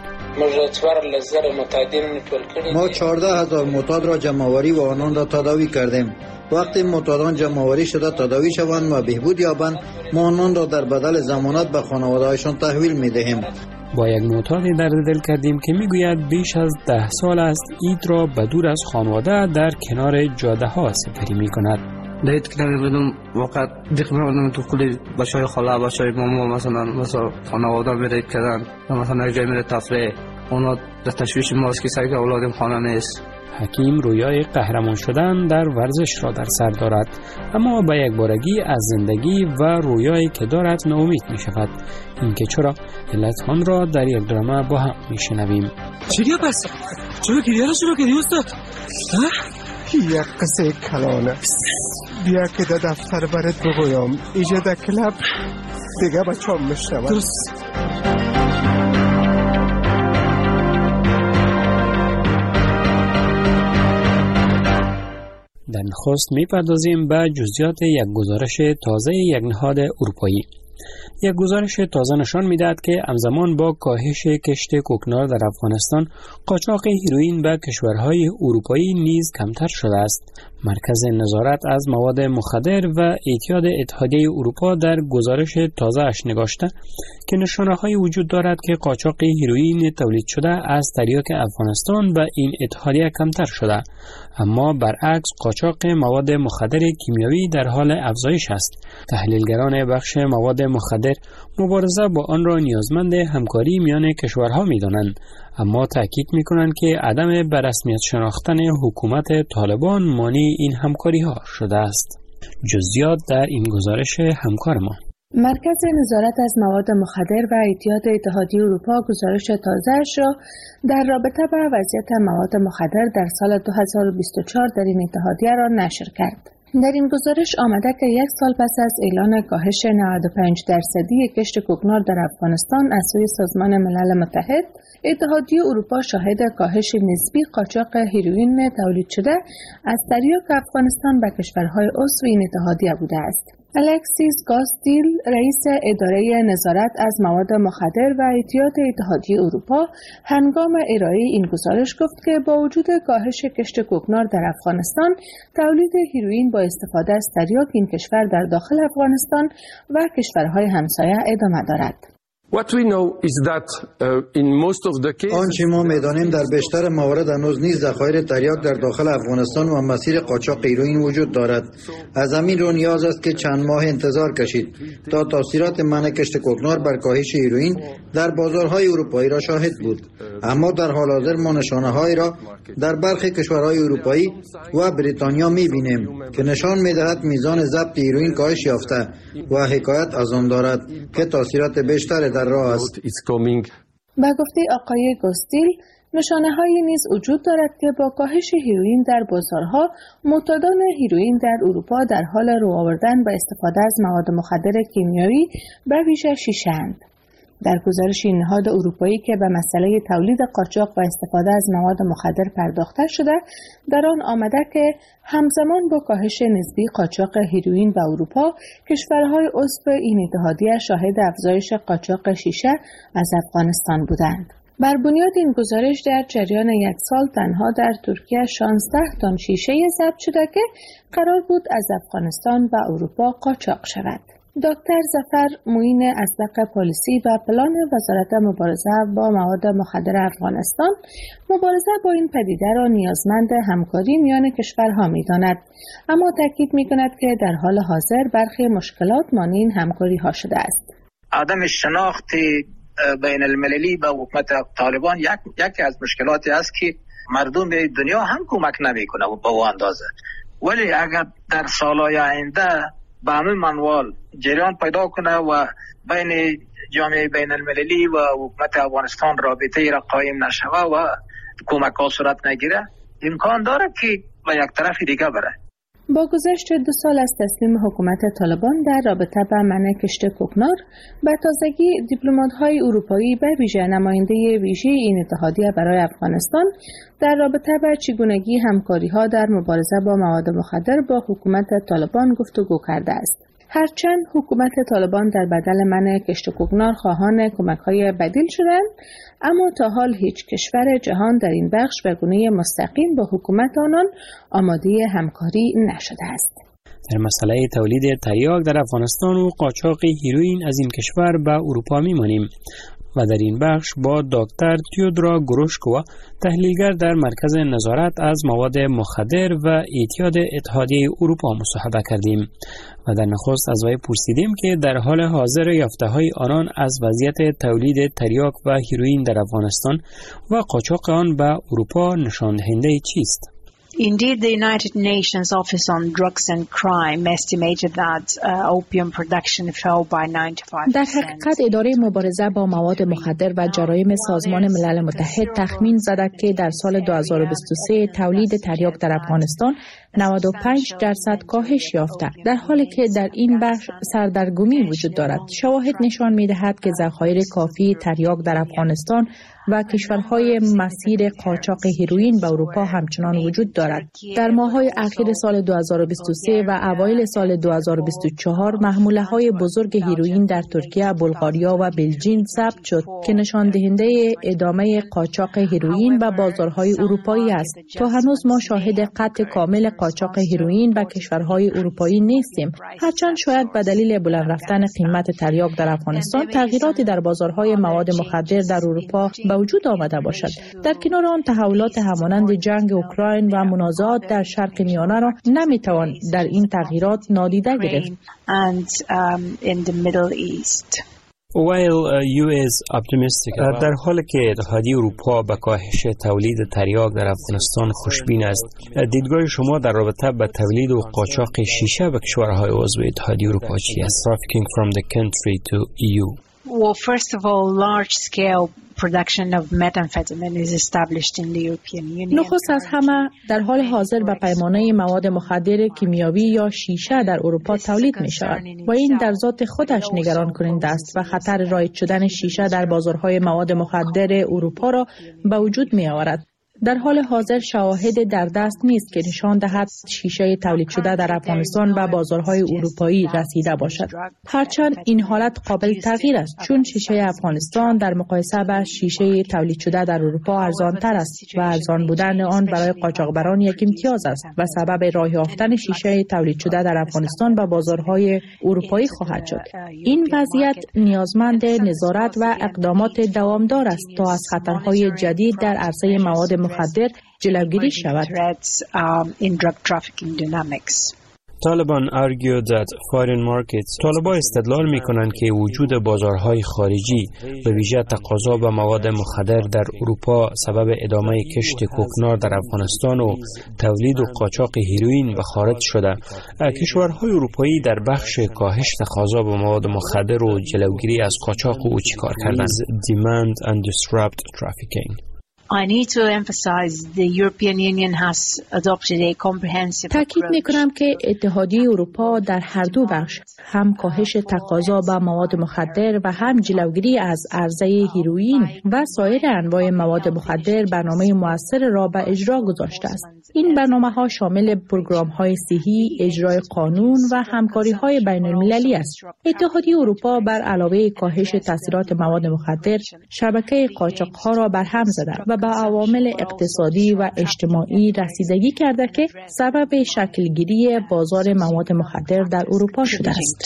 ما 14,000 معتاد را جمع‌آوری و آنان را تداوی کردیم. وقتی معتادان جمع‌آوری شده تداوی شوند و بهبود یابند، ما آنان را در بدل ضمانت به خانواده‌هایشان تحویل می‌دهیم. با یک معتادی درد دل کردیم که میگوید بیش از 10 سال است عید را به دور از خانواده در کنار جاده ها سپری می کند. دید که نمیدونم واقعا دیگه میدونم تو کلی بچهای خاله بچهای ماما مثلا خانواده میره کردن مثلا یک جای میره تفریح، اونا در تشویش ماست که سعی اولادم خانه نیست. حکیم رویای قهرمان شدن در ورزش را در سر دارد، اما با یک بارگی از زندگی و رویایی که دارد ناامید می شود. اینکه چرا علت آن را در یک درامه با هم می شنویم. چرا پس؟ چرا گریه را شروع کردی استاد؟ یک قصه کلانه بیا که در دفتر برات بگویم ایجا در کلب دیگه بچه‌ام میشنون. درست. در نخست می‌پردازیم به جزئیات یک گزارش تازه یک نهاد اروپایی. یک گزارش تازه نشان می‌دهد که همزمان با کاهش کشت کوکنار در افغانستان، قاچاق هیروئین به کشورهای اروپایی نیز کمتر شده است. مرکز نظارت از مواد مخدر و اعتیاد اتحادیه اروپا در گزارش تازه اش نگاشته که نشانه‌های وجود دارد که قاچاق هیروئین تولید شده از تریاک افغانستان به این اتحادیه کمتر شده، اما برعکس قاچاق مواد مخدر کیمیایی در حال افزایش است. تحلیلگران بخش مواد مخدر مبارزه با آن را نیازمند همکاری میان کشورها می‌دانند، اما تاکید می‌کنند که عدم به رسمیت شناختن حکومت طالبان مانع این همکاری‌ها شده است. جزئیات در این گزارش همکار ما. مرکز نظارت از مواد مخدر و اعتیاد اتحادیه اروپا گزارش تازه‌اش را در رابطه با وضعیت مواد مخدر در سال 2024 در این اتحادیه را نشر کرد. در این گزارش آمده که یک سال پس از اعلان کاهش 95% کشت کوکنار در افغانستان از سوی سازمان ملل متحد، اتحادیه اروپا شاهد کاهش نسبی قاچاق هیروئین تولید شده از تریاک افغانستان به کشورهای عضو این اتحادیه بوده است. الکسیس گاستیل، رئیس اداره نظارت از مواد مخدر و اعتیاد اتحادیه اروپا، هنگام ارائه این گزارش گفت که با وجود کاهش کشت کوکنار در افغانستان، تولید هیروئین با استفاده از تریاک این کشور در داخل افغانستان و کشورهای همسایه ادامه دارد. آنچه ما می‌دانیم در بیشتر موارد هنوز نیز ذخایر تریاک در داخل افغانستان و مسیر قاچاق هیروئین وجود دارد. از همین رو نیاز است که چند ماه انتظار کشید تا تاثیرات منع کشت کوکنار بر کاهش هیروئین در بازارهای اروپایی را شاهد بود. اما در حال حاضر ما نشانه‌هایی را در برخی کشورهای اروپایی و بریتانیا می‌بینیم که نشان می‌دهد میزان ضبط هیروئین کاهش یافته و حکایت از آن دارد که تاثیرات بیشتر در راه است. با گفته آقای گوستیل، نشانه‌هایی نیز وجود دارد که با کاهش هیروئین در بازارها، معتادان هیروئین در اروپا در حال رو آوردن به استفاده از مواد مخدر کیمیایی به ویژه شیشه اند. در گزارش این نهاد اروپایی که به مسئله تولید قاچاق و استفاده از مواد مخدر پرداخته شده، در آن آمده که همزمان با کاهش نسبی قاچاق هیروئین به اروپا، کشورهای عضو این اتحادیه شاهد افزایش قاچاق شیشه از افغانستان بودند. بر بنیاد این گزارش در جریان یک سال تنها در ترکیه 16 تن شیشه ضبط شده که قرار بود از افغانستان و اروپا قاچاق شود. دکتر ظفر معین اسبق پلیسی و پلان وزارت مبارزه با مواد مخدر افغانستان، مبارزه با این پدیده را نیازمند همکاری میان کشورها می‌داند، اما تاکید می‌کند که در حال حاضر برخی مشکلات مانع این همکاری ها شده است. عدم شناخت بین المللی به حکومت طالبان یکی از مشکلاتی است که مردم دنیا هم کمک نمی‌کنه به اون اندازه. ولی اگر در سالهای آینده به همین منوال جریان پیدا کنه و بین جامعه بین المللی و حکومت افغانستان رابطه را قایم نشوه و کمک ها صورت نگیره، امکان داره که به یک طرف دیگه بره. با گذشت 2 سال از تسلیم حکومت طالبان در رابطه با منع کشت کوکنار، به تازگی دیپلمات‌های اروپایی به ویژه نماینده ویژه این اتحادیه برای افغانستان در رابطه با چگونگی همکاری‌ها در مبارزه با مواد مخدر با حکومت طالبان گفتگو کرده است. هرچند حکومت طالبان در بدل منع کشت کوکنار خواهان کمک‌های بدیل شدند، اما تا حال هیچ کشور جهان در این بخش به گونه مستقیم با حکومت آنان آماده همکاری نشده است. در مسئله تولید تریاک در افغانستان و قاچاق هیروئین از این کشور به اروپا می‌مانیم و در این بخش با دکتر تیودرا گروشکووا، تحلیلگر در مرکز نظارت از مواد مخدر و اعتیاد اتحادیه اروپا مصاحبه کردیم و در نخست از وی پرسیدیم که در حال حاضر یافته‌های آنان از وضعیت تولید تریاک و هیروئین در افغانستان و قاچاق آن به اروپا نشان دهنده چیست؟ Indeed, the United Nations Office on Drugs and Crime estimated that opium production fell by 95%. در حقیقت اداره مبارزه با مواد مخدر و جرایم سازمان ملل متحد تخمین زده که در سال 2023 تولید تریاک در افغانستان 95% کاهش یافته، در حالی که در این بخش سردرگمی وجود دارد. شواهد نشان می‌دهد که ذخایر کافی تریاک در افغانستان و کشورهای مسیر قاچاق هیروئین به اروپا همچنان وجود دارد. در ماه‌های اخیر سال 2023 و اوایل سال 2024 محموله‌های بزرگ هیروئین در ترکیه، بلغاریا و بلژیم ثبت شد که نشان دهنده ادامه قاچاق هیروئین به بازارهای اروپایی است. تا هنوز ما شاهد قطع کامل قاچاق هیروئین به کشورهای اروپایی نیستیم، هرچند شاید به دلیل بلند رفتن قیمت تریاک در افغانستان تغییراتی در بازارهای مواد مخدر در اروپا به وجود آمده باشد. در کنار آن تحولات همانند جنگ اوکراین و منازعات در شرق میانه را نمیتوان در این تغییرات نادیده گرفت. در حالی که اتحادیه اروپا به کاهش تولید تریاک در افغانستان خوشبین است، دیدگاه شما در رابطه با تولید و قاچاق شیشه به کشورهای عضو اتحادیه اروپا چی است؟ Trafficking from the country to EU. Well, first of all, large-scale production of methamphetamine is established in the European Union. نخست از همه در حال حاضر به پیمانه مواد مخدر کیمیاوی یا شیشه در اروپا تولید می شود و این در ذات خودش نگران کننده است و خطر رایج شدن شیشه در بازارهای مواد مخدر اروپا را به وجود می آورد. در حال حاضر شواهد در دست نیست که نشان دهد شیشه تولید شده در افغانستان به بازارهای اروپایی رسیده باشد. هرچند این حالت قابل تغییر است، چون شیشه افغانستان در مقایسه با شیشه تولید شده در اروپا ارزان تر است و ارزان بودن آن برای قاچاقبران یک امتیاز است و سبب راه یافتن شیشه تولید شده در افغانستان به بازارهای اروپایی خواهد شد. این وضعیت نیازمند نظارت و اقدامات دوامدار است تا از خطرهای جدید در عرصه مواد مخدر جلوگیری شود. طالبان argued that foreign markets. طالبان استدلال می‌کنند که وجود بازارهای خارجی به ویژه تقاضا به مواد مخدر در اروپا سبب ادامه کشت کوکنار در افغانستان و تولید و قاچاق هیروئین به خارج شده. کشورهای اروپایی در بخش کاهش تقاضا به مواد مخدر و جلوگیری از قاچاق او چیکار کردند؟ Demand and disrupt trafficking. I need to emphasize the European Union has adopted a comprehensive تاکید می‌کنم که اتحادیه اروپا در هر دو بخش، هم کاهش تقاضا به مواد مخدر و هم جلوگیری از عرضه هیروئین و سایر انواع مواد مخدر، برنامه مؤثر را به اجرا گذاشته است. این برنامه‌ها شامل پروگرام‌های صحی، اجرای قانون و همکاری‌های بین‌المللی است. اتحادیه اروپا بر علاوه کاهش تاثیرات مواد مخدر، شبکه قاچاق‌ها را برهم زده و به عوامل اقتصادی و اجتماعی رسیدگی کرده که سبب شکلگیری بازار مواد مخدر در اروپا شده است.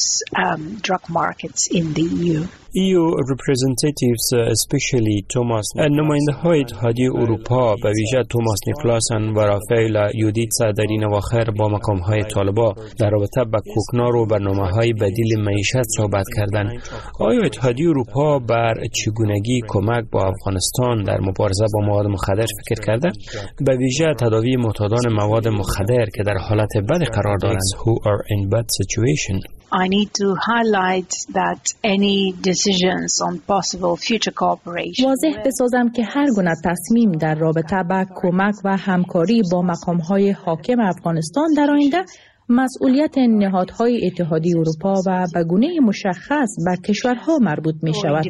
EU representatives especially Thomas نماینده های اتحادیه اروپا به ویژه توماس نیکلاسن و رافائل یودیتسا در این اواخر با مقام های طالبان در رابطه با کوکنار و برنامه های بدیل معیشت صحبت کردند. آیا اتحادیه اروپا بر چگونگی کمک با افغانستان در مبارزه با مواد مخدر فکر کرده؟ به ویژه تداوی معتادان مواد مخدر که در حالت بد قرار دارند. Who are in bad situation. I need to highlight that any decisions on possible future cooperation. واضح بسازم که هر گونه تصمیم در رابطه با کمک و همکاری با مقام‌های حاکم افغانستان در آینده مسئولیت نهادهای اتحادیه اروپا و به گونه مشخص به کشورها مربوط می شود.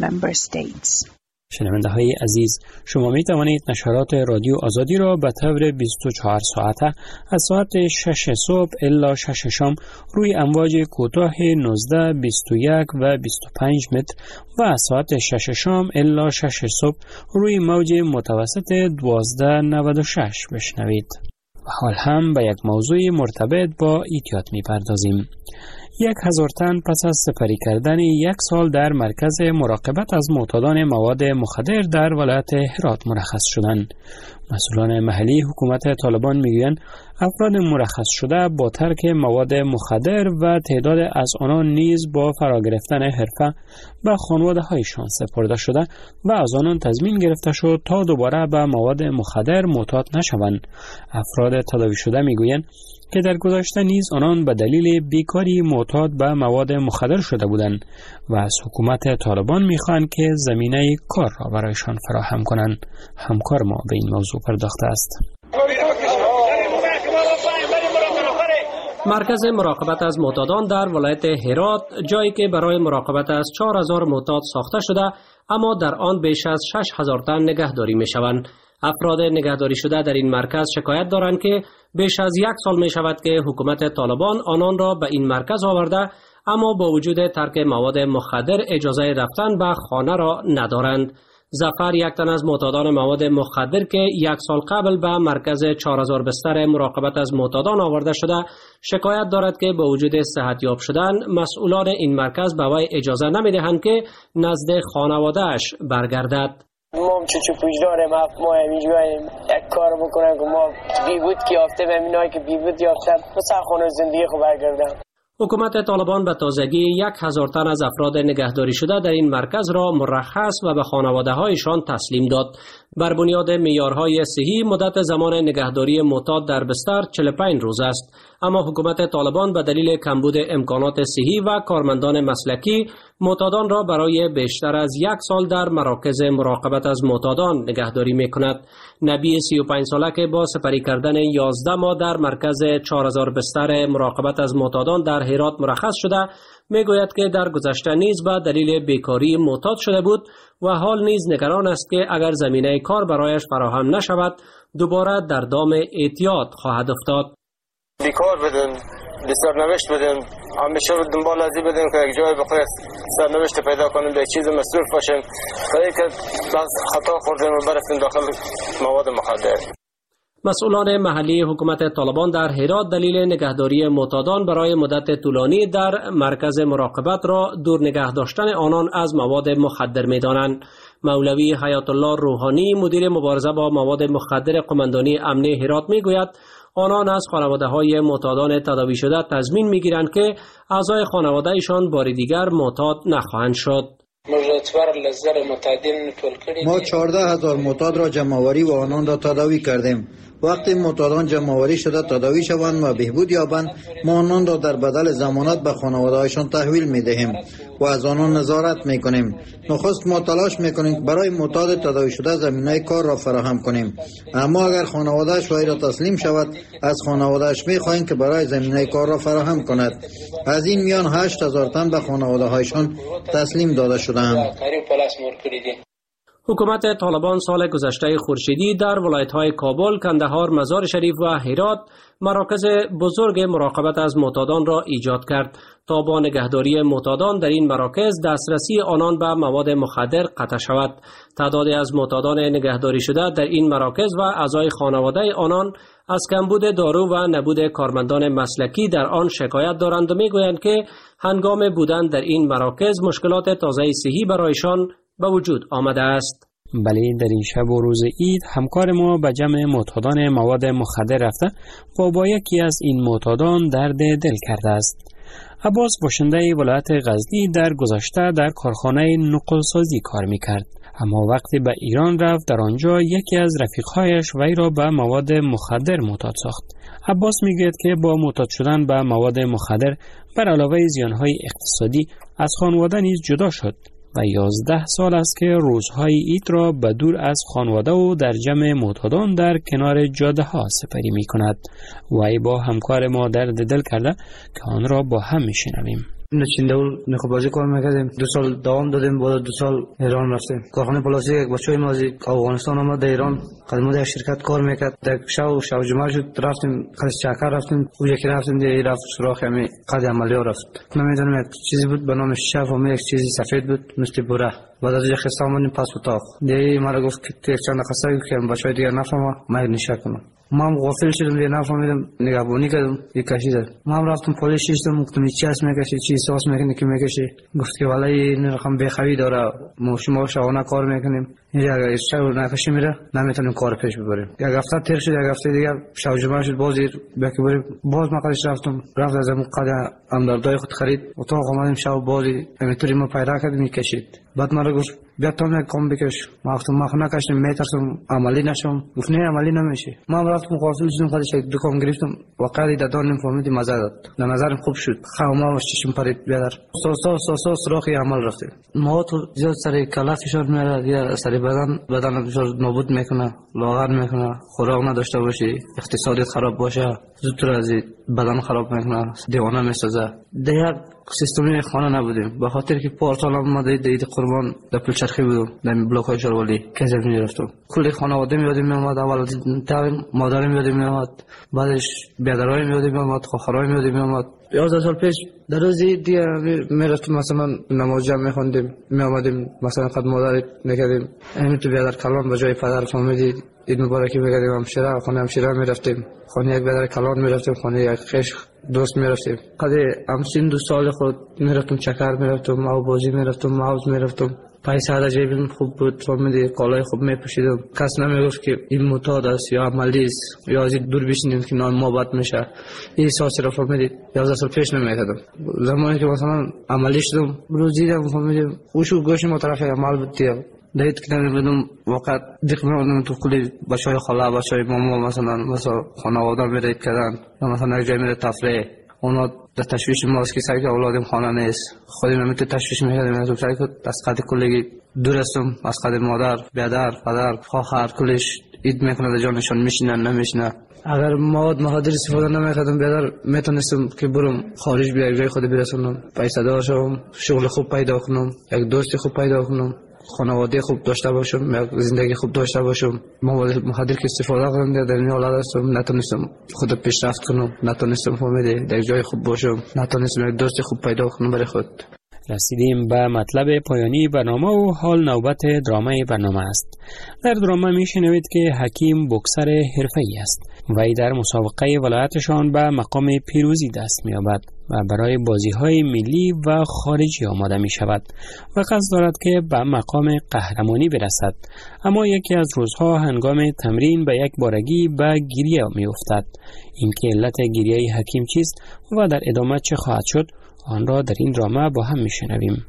شنونده های عزیز، شما می توانید نشرات رادیو آزادی را به طور 24 ساعته از ساعت 6 صبح الی 6 شام روی امواج کوتاه 19، 21 و 25 متر و از ساعت 6 شام الی 6 صبح روی موج متوسط 1296 بشنوید. حال هم به یک موضوع مرتبط با ایتیاد می پردازیم. 1000 تن پس از سپری کردن 1 سال در مرکز مراقبت از معتادان مواد مخدر در ولایت هرات مرخص شدند. مسئولان محلی حکومت طالبان میگویند افراد مرخص شده با ترک مواد مخدر و تعداد از آنان نیز با فرا گرفتن حرفه به خانواده هایشان سپرده شده و از آنان تضمین گرفته شد تا دوباره به مواد مخدر معتاد نشوند. افراد تداوی شده میگویند که در گذشته نیز آنان به دلیل بیکاری معتاد به مواد مخدر شده بودند و از حکومت طالبان میخواهند که زمینه کار را برایشان فراهم کنند. همکار ما به این موضوع پرداخته است. مرکز مراقبت از معتادان در ولایت هرات جایی که برای مراقبت از 4000 معتاد ساخته شده اما در آن بیش از 6000 تن نگهداری می شوند. افراد نگهداری شده در این مرکز شکایت دارند که بیش از 1 سال می شود که حکومت طالبان آنان را به این مرکز آورده اما با وجود ترک مواد مخدر اجازه رفتن به خانه را ندارند. ظفر یک تن از معتادان مواد مخدر که 1 سال قبل به مرکز 4000 بستر مراقبت از معتادان آورده شده شکایت دارد که با وجود صحتیاب شدن مسئولان این مرکز به وی اجازه نمیدهند که نزد خانواده‌اش برگردد. ما چه پوجداریم ما همیجویم یک کار بکنن که ما بیبود که یافته و اینایی که بیبود یافتن مثلا خانه زندگی خو برگردن. حکومت طالبان به تازگی 1000 تن از افراد نگهداری شده در این مرکز را مرخص و به خانواده هایشان تسلیم داد. بر بنیاد معیارهای صحی مدت زمان نگهداری معتاد در بستر 45 روز است، اما حکومت طالبان به دلیل کمبود امکانات صحی و کارمندان مسلکی معتادان را برای بیشتر از 1 سال در مراکز مراقبت از معتادان نگهداری می کند. نبی 35 ساله که با سپری کردن 11 ماه در مرکز 4000 بستر مراقبت از معتادان در هرات مرخص شده میگوید که در گذشته نیز به دلیل بیکاری معتاد شده بود و حال نیز نگران است که اگر زمینه کار برایش فراهم نشود دوباره در دام اعتیاد خواهد افتاد. بیکار بدن، سرنوشت بدن، همیشه دنبال ازی بدن که یک جای بخواه سرنوشت پیدا کنن، به چیز مصروف باشن، برای که خطا خوردن و برسن داخل مواد مخدر. مسئولان محلی حکومت طالبان در هرات دلیل نگهداری معتادان برای مدت طولانی در مرکز مراقبت را دور نگه داشتن آنان از مواد مخدر می‌دانند. مولوی حیات الله روحانی مدیر مبارزه با مواد مخدر قماندانی امنی هرات میگوید آنان از خانواده‌های معتادان تداوی شده تضمین می‌گیرند که اعضای خانواده‌شان بار دیگر معتاد نخواهند شد. ما 14,000 معتاد را جمع‌آوری و آنان را تداوی کردیم. وقتی معتادان جمع‌آوری شده تداوی شوند و بهبود یابند ما آنان را در بدل ضمانت به خانواده‌هایشان تحویل می‌دهیم و از آنان نظارت می‌کنیم. نخست ما تلاش می‌کنیم که برای معتاد تداوی شده زمینه کار را فراهم کنیم، اما اگر خانواده‌اش وی را تسلیم شود از خانواده‌اش می‌خواهیم که برای زمینه کار را فراهم کند. از این میان 8000 تن به خانواده‌هایشان تسلیم داده شدند. حکومت طالبان سال گذشته خورشیدی در ولایت‌های کابل، کندهار، مزار شریف و هرات مراکز بزرگ مراقبت از معتادان را ایجاد کرد تا با نگهداری معتادان در این مراکز دسترسی آنان به مواد مخدر قطع شود. تعدادی از معتادان نگهداری شده در این مراکز و اعضای خانواده آنان از کمبود دارو و نبود کارمندان مسلکی در آن شکایت دارند و میگویند که هنگام بودن در این مراکز مشکلات تازه صحی برایشان به وجود آمده است. بله، در این شب و روز عید همکار ما به جمع معتادان مواد مخدر رفته و با یکی از این معتادان درد دل کرده است. عباس باشنده ولایت غزنی در گذشته در کارخانه نقلسازی کار میکرد، اما وقتی به ایران رفت در آنجا یکی از رفیقهایش وی را به مواد مخدر معتاد ساخت. عباس میگوید که با معتاد شدن به مواد مخدر بر علاوه زیانهای اقتصادی از خانواده نیز جدا شد و 11 سال است که روزهای عید را به دور از خانواده و در جمع معتادان در کنار جاده ها سپری می کند. وی با همکار ما درد دل کرده که آن را با هم می شنویم. نچینده‌ول نخبازی کار میکردیم، 2 سال دوام دادیم، بعد 2 سال ایران رفتیم. کارخانه پلاستیک یک بچه‌ی ما از افغانستان آمد در ایران، خدمت یک شرکت کار میکرد. در شب جمعه شد رفتیم قصد چکر رفتیم، او یکی رفتیم دیگه رفت سراغ همین قد عملیات رفت. نمیدونم یک چیزی بود به نام شف و یک چیزی سفید بود مثل بوره. بعد از یک خسته آمدیم پس اتاق دیگه مرا گفت که یک چند خسته که بچه‌ی دیگه نفهمه من نشه کنم. ما هم غافل شدیم دیگه نفهمیدم، نگهبانی کردم یک کشیدم. ما هم رفتم پلیس شدم گفتم چی هست میکشی چی احساس میکنی که میکشی؟ گفت که والله این رقم بیخوی داره، ما شما شبانه کار میکنیم، اگر شب نکشی میره نمیتونیم کار پیش ببریم. یک هفته تیر شد، یک هفته دیگه شب جمعه شد بازی باکی بریم، باز ما قدش رفتم از اون قد امدادای خود خرید اتاق آمدیم شب بازی همینطوری ما پیدا کردیم میکشید. بعد مرا گفت بیا تو یک کام بکش. ما گفتم ما نکشم میترسم عملی نشم. گفت نه عملی نمیشه. ما رفتم قافل شدیم خودش یک دکان گرفتم واقعا دادن فهمیدیم مزه داد. به نظرم خوب شد. خواما چشم پرید بیادر. سو سراغ عمل رفتیم. ما تو زیاد سر کلا فشار میاره یا سر بدن فشار نابود میکنه، لاغر میکنه، خوراک نداشته باشی، اقتصادت خراب باشه، زودتر از بدن خراب میکنه، دیوانه میسازه. دیگه سیستمی خانه نبودیم به خاطر که پورتال ما دید قربان در پلچرخی بودم در بلاک های شاروالی کسی میرفتم. کلی خانواده میادیم میامد، اول مادرم میادیم میامد، بعدش بیادرای میادیم میامد، خواهرای میادیم میامد. 11 سال پیش در روزی دیگه میرفتم مثلا نماز جمع میخوندیم میامدیم مثلا خد مادر میکردیم همین تو بیادر کلان به جای پدر فهمیدی عید مبارکی بگردیم همشیره خانه همشیره میرفتیم، خانه یک بیادر کلان میرفتیم، خانه یک خیش دوست میرفتیم. قدی همسین 2 سال خود میرفتم چکر میرفتم، او بازی میرفتم، موز میرفتم. پیسه در جیبم خوب بود، فهمیدی کالای خوب میپوشیدم. کس نمیگفت که این معتاد است یا عملی است یا از دور بشینیم که نان ما بد میشه. این احساسی را فهمیدی 11 سال پیش نمیکردم. زمانی که مثلا عملی شدم روز دیدم فهمیدی خوشو گوش ما طرف عمل بود دیگه. دید که نمیدونم واقعا دیگه میدونم تو کلی بچهای خاله بچهای ماما مثلا خانواده میرید کردن مثلا یک جای میره تفریح اونا در تشویش ماست که سعی که اولادم خانه نیست خودم نمیتونم تشویش میکردم از سعی که از قد کلگی دور هستم از قد مادر بیادر پدر خواهر کلش اید میکنه در جانشان میشینن نمیشینه. اگر مواد مخدر استفاده نمیکردم بیادر میتونستم که برم خارج بیام جای خود برسونم پیسه دار شوم شغل خوب پیدا کنم یک دوست خوب پیدا کنم خانواده خوب داشته باشم زندگی خوب داشته باشم. مواد مخدر که استفاده کردم در این حالت هستم نتونستم خود پیشرفت کنم نتونستم فهمیدی در جای خوب باشم نتونستم یک دوست خوب پیدا کنم برای خود. رسیدیم به مطلب پایانی برنامه و حال نوبت درامه برنامه است. در درامه میشنوید که حکیم بوکسر حرفه‌ای است و در مسابقه ولایتشان به مقام پیروزی دست می‌یابد و برای بازی‌های ملی و خارجی آماده می‌شود و قصد دارد که به مقام قهرمانی برسد. اما یکی از روزها هنگام تمرین به یک بارگی به گریه می‌افتد. اینکه علت گریه حکیم چیست و در ادامه چه خواهد شد آن را در این درامه با هم میشنویم.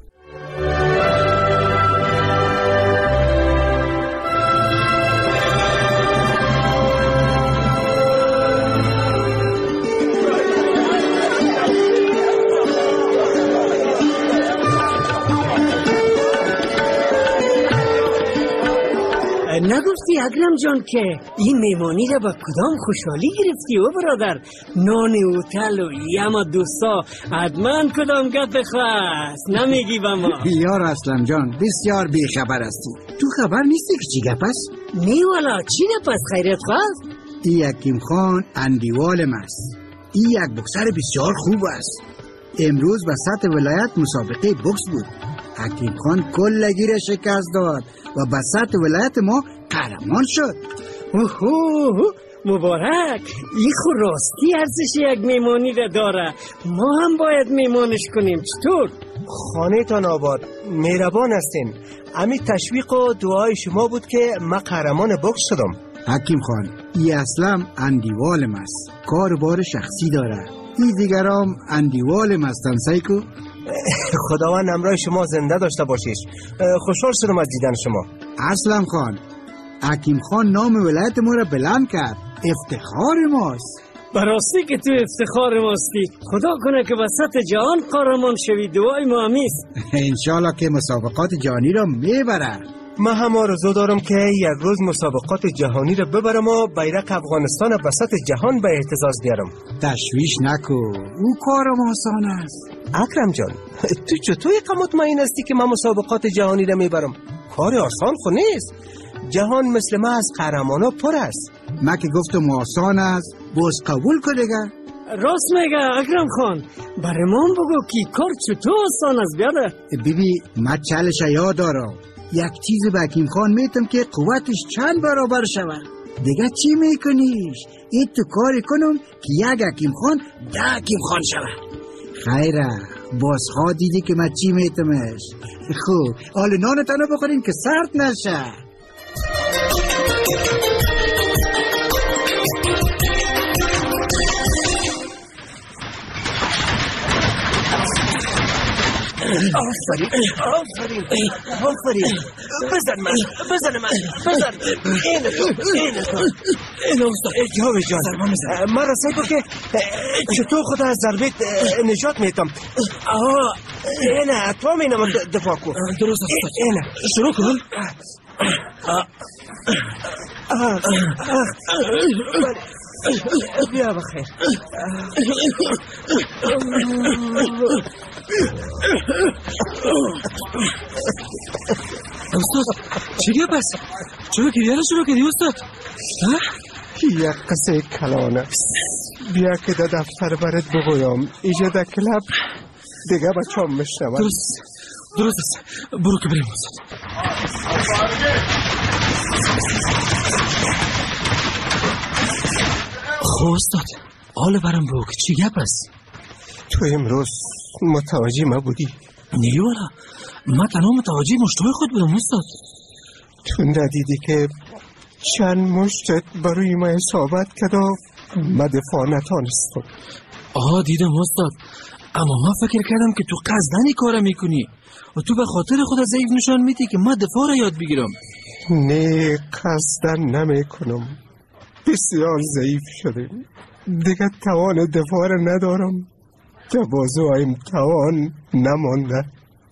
نگفتی اکرم جان که این میمانی را با کدام خوشحالی گرفتی و برادر؟ نان اوتل و یما دوستا حتما کدام گپ بخواست نمیگی با ما؟ یار اسلم جان بسیار بیخبر هستی. تو خبر نیستی که چی گپ است؟ نه والا چی گپ است خیرت خواست؟ این حکیم خان اندیوالم است. این یک بوکسر بسیار خوب است. امروز به سطح ولایت مسابقه بوکس بود. حکیم خان کلگی را شکست داد و به سطح ولایت ما قهرمان شد. اوه مبارک. این خود راستی ارزش یک میمانی را داره. ما هم باید میمانش کنیم. چطور؟ خانه تان آباد مهربان هستین. امی تشویق و دعای شما بود که من قهرمان بوکس شدم. حکیم خان این اصلا اندیوالم است. کار بار شخصی داره. این دیگرام اندیوالم هستن سایکو. خداوند همراه شما زنده داشته باشیش. خوشحال شدم از دیدن شما. اسلم خان حکیم خان نام ولایت ما را بلند کرد. افتخار ماست. براستی که تو افتخار ماستی. خدا کنه که وسط جهان قهرمان شوی. دعای ما همیست. انشالله که مسابقات جهانی را میبره. من هم آرزو دارم که یک روز مسابقات جهانی را ببرم و بیرق افغانستان وسط جهان به اهتزاز بیارم. تشویش نکو او کارم آسان است. اکرم جان تو چطور مطمئن هستی که من مسابقات جهانی را میبرم؟ کار آسان خو نیست. جهان مثل ما از قهرمانا پر است. من که گفتم آسان است باز قبول کن دیگه. راست میگه اکرم خان. برای ما بگو که کار چطور آسان است بیاده. بیبی من چالش یاد دارم. یک چیز به حکیم خان میتم که قوتش چند برابر شود. دیگه چی میکنیش؟ این تو کاری کنم که یک حکیم خان 10 حکیم خان شود. خیره باز خواه دیدی که من چی میتمش. خوب حال نان تنو بخورین که سرد نشه. آفرین بزن من این استاد جاوید جان من را سعی کن که چطور خود از ضربت نجات میتم. اینه تو مینم دفاع کن. درست استاد. اینه شروع کن. بیا بخیر. استاد چیه پس؟ چرا گریه رو شروع کردی استاد؟ یک قصه کلانه بیا که در دفتر برات بگویم ایجا در کلاب دیگه بچه هم مشنون. درست است برو که بریم استاد. خب استاد حال برم بگو که چی گپ است؟ تو امروز متوجه ما بودی؟ نه والا من تنها متوجه مشتای خود بودم استاد. تو ندیدی که چند مشتت بروی ما اصابت کرد و ما دفاع نتانستم. دیدم استاد، اما من فکر کردم که تو قصدن کار میکنی و تو به خاطر خود ضعیف نشان میدی که من دفاع را یاد بگیرم. نه قصدن نمیکنم، بسیار ضعیف شدیم دیگه توان دفاع را ندارم. تبازوهایم توان نمانده.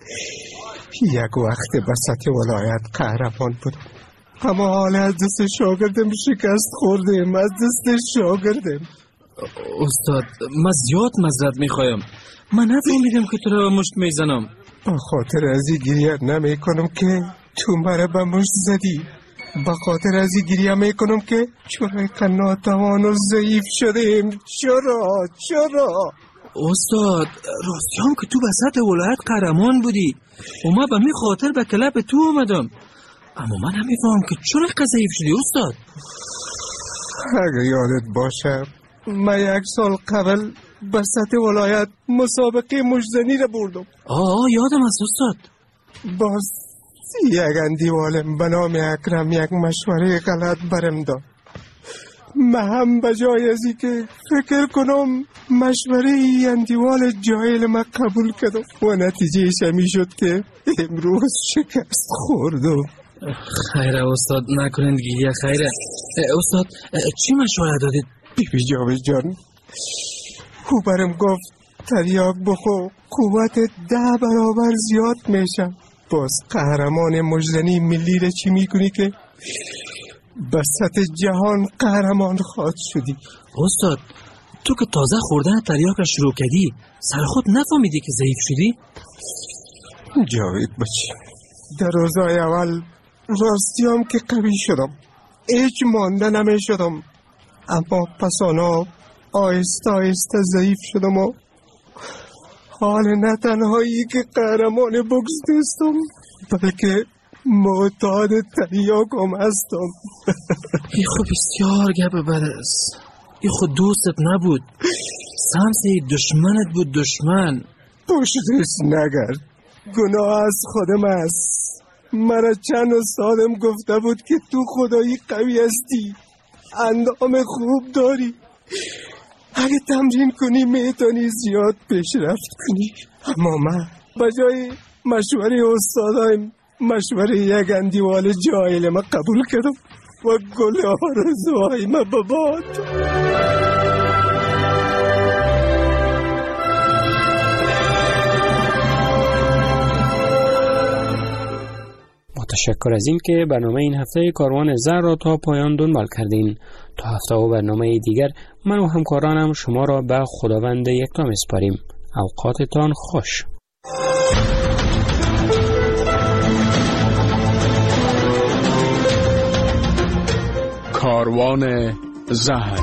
یک وقت بسط ولایت قهرمان بودم، اما حال از دست شاگردم شکست خوردم. از دست شاگردم. استاد من زیاد معذرت میخوایم، من نفهمیدم که تو را به مشت میزنم. به خاطر ازی گریه نمی کنم که تو مرا به مشت زدی، به خاطر ازی گریه می کنم که چرا ناتوان و ضعیف شدیم. چرا استاد راستی هم که تو بسط ولایت قهرمان بودی و ما به می خاطر به کلب تو اومدم، اما من نمیفهم که چرا ضعیف شدی استاد. اگه یادت باشه من 1 سال قبل بسط ولایت مسابقه مشتزنی را بردم. یادم است استاد. باز یک اندیوالم به نام اکرم یک مشوره غلط برم داد. من هم بجای ازی که فکر کنم مشوره اندیوال جاهل ما قبول کردم و نتیجه شمی شد که امروز شکست خوردم. خیره استاد نکنند گیریه. خیره استاد چی مشوره دادید؟ بیبی جاوید جان او برم گفت تریاک بخو قوت 10 برابر زیاد میشم. باز قهرمان مجزنی ملی را چی میکنی که بسط جهان قهرمان خواهد شدی؟ استاد تو که تازه خوردن تریاک را شروع کردی سر خود نفهمیدی که ضعیف شدی؟ جاوید بچه در روزای اول راستیام که قوی شدم، هیچ مانده نمی شدم، اما پسانا آهسته آهسته ضعیف شدم و حال نه تنهایی که قهرمان بوکس نیستم بلکه معتاد تریاکم هستم. ای خب بسیار گپ بد است. ای خود دوستت نبود، سمسه دشمنت بود. دشمن پشتش نگرد، گناه از خودم است. مرا چند استادم گفته بود که تو خدایی قوی هستی، اندام خوب داری، اگه تمرین کنی میتونی زیاد پیشرفت کنی. اما من بجای مشوره استادایم مشوره یک اندیوال جاهل ما قبول کردم و گل آرزوهای ما بباد. تشکر از این که برنامه این هفته کاروان زر را تا پایان دنبال کردین. تا هفته و برنامه دیگر من و همکارانم شما را به خداوند یکتا میسپاریم. اوقاتتان خوش. کاروان زر.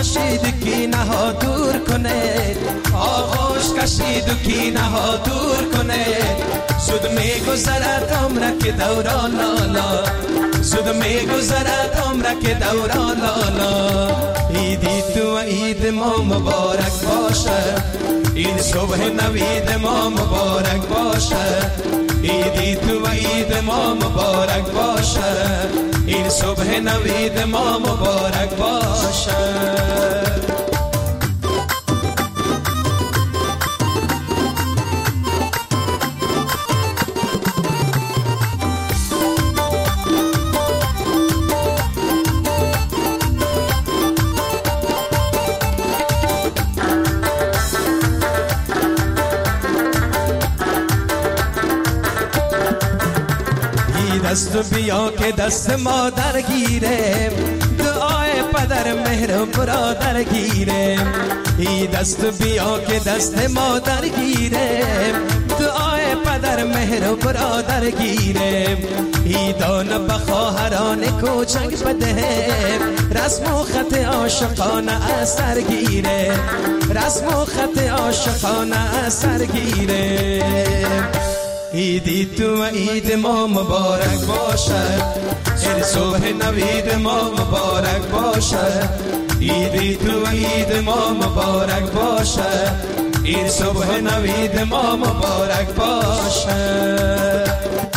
کشید کینه ها دور کنه، آغوش کشید و کینه ها دور کنه. زود میگذرد عمر که دوران لالا، زود میگذرد عمر که دوران لالا. عیدی تو و عید ما مبارک باشه، این صبح نوید ما مبارک باشه. عیدی تو و عید ما مبارک باشه، این صبح نوید ما مبارک باشه. دست بیا که دست مادر گیره، دعای پدر مهر برادر گیره. ای دست بیا که دست مادر گیره، دعای پدر مهر برادر گیره. ای دان بخواهران کوچک بده، رسم و خط عاشقانه اثر گیره، رسم و خط عاشقانه اثر گیره. عیدی تو و عید ما مبارک باشه، این صبح نوید ما مبارک باشه. عیدی تو و عید ما مبارک باشه، این صبح نوید ما مبارک باشه.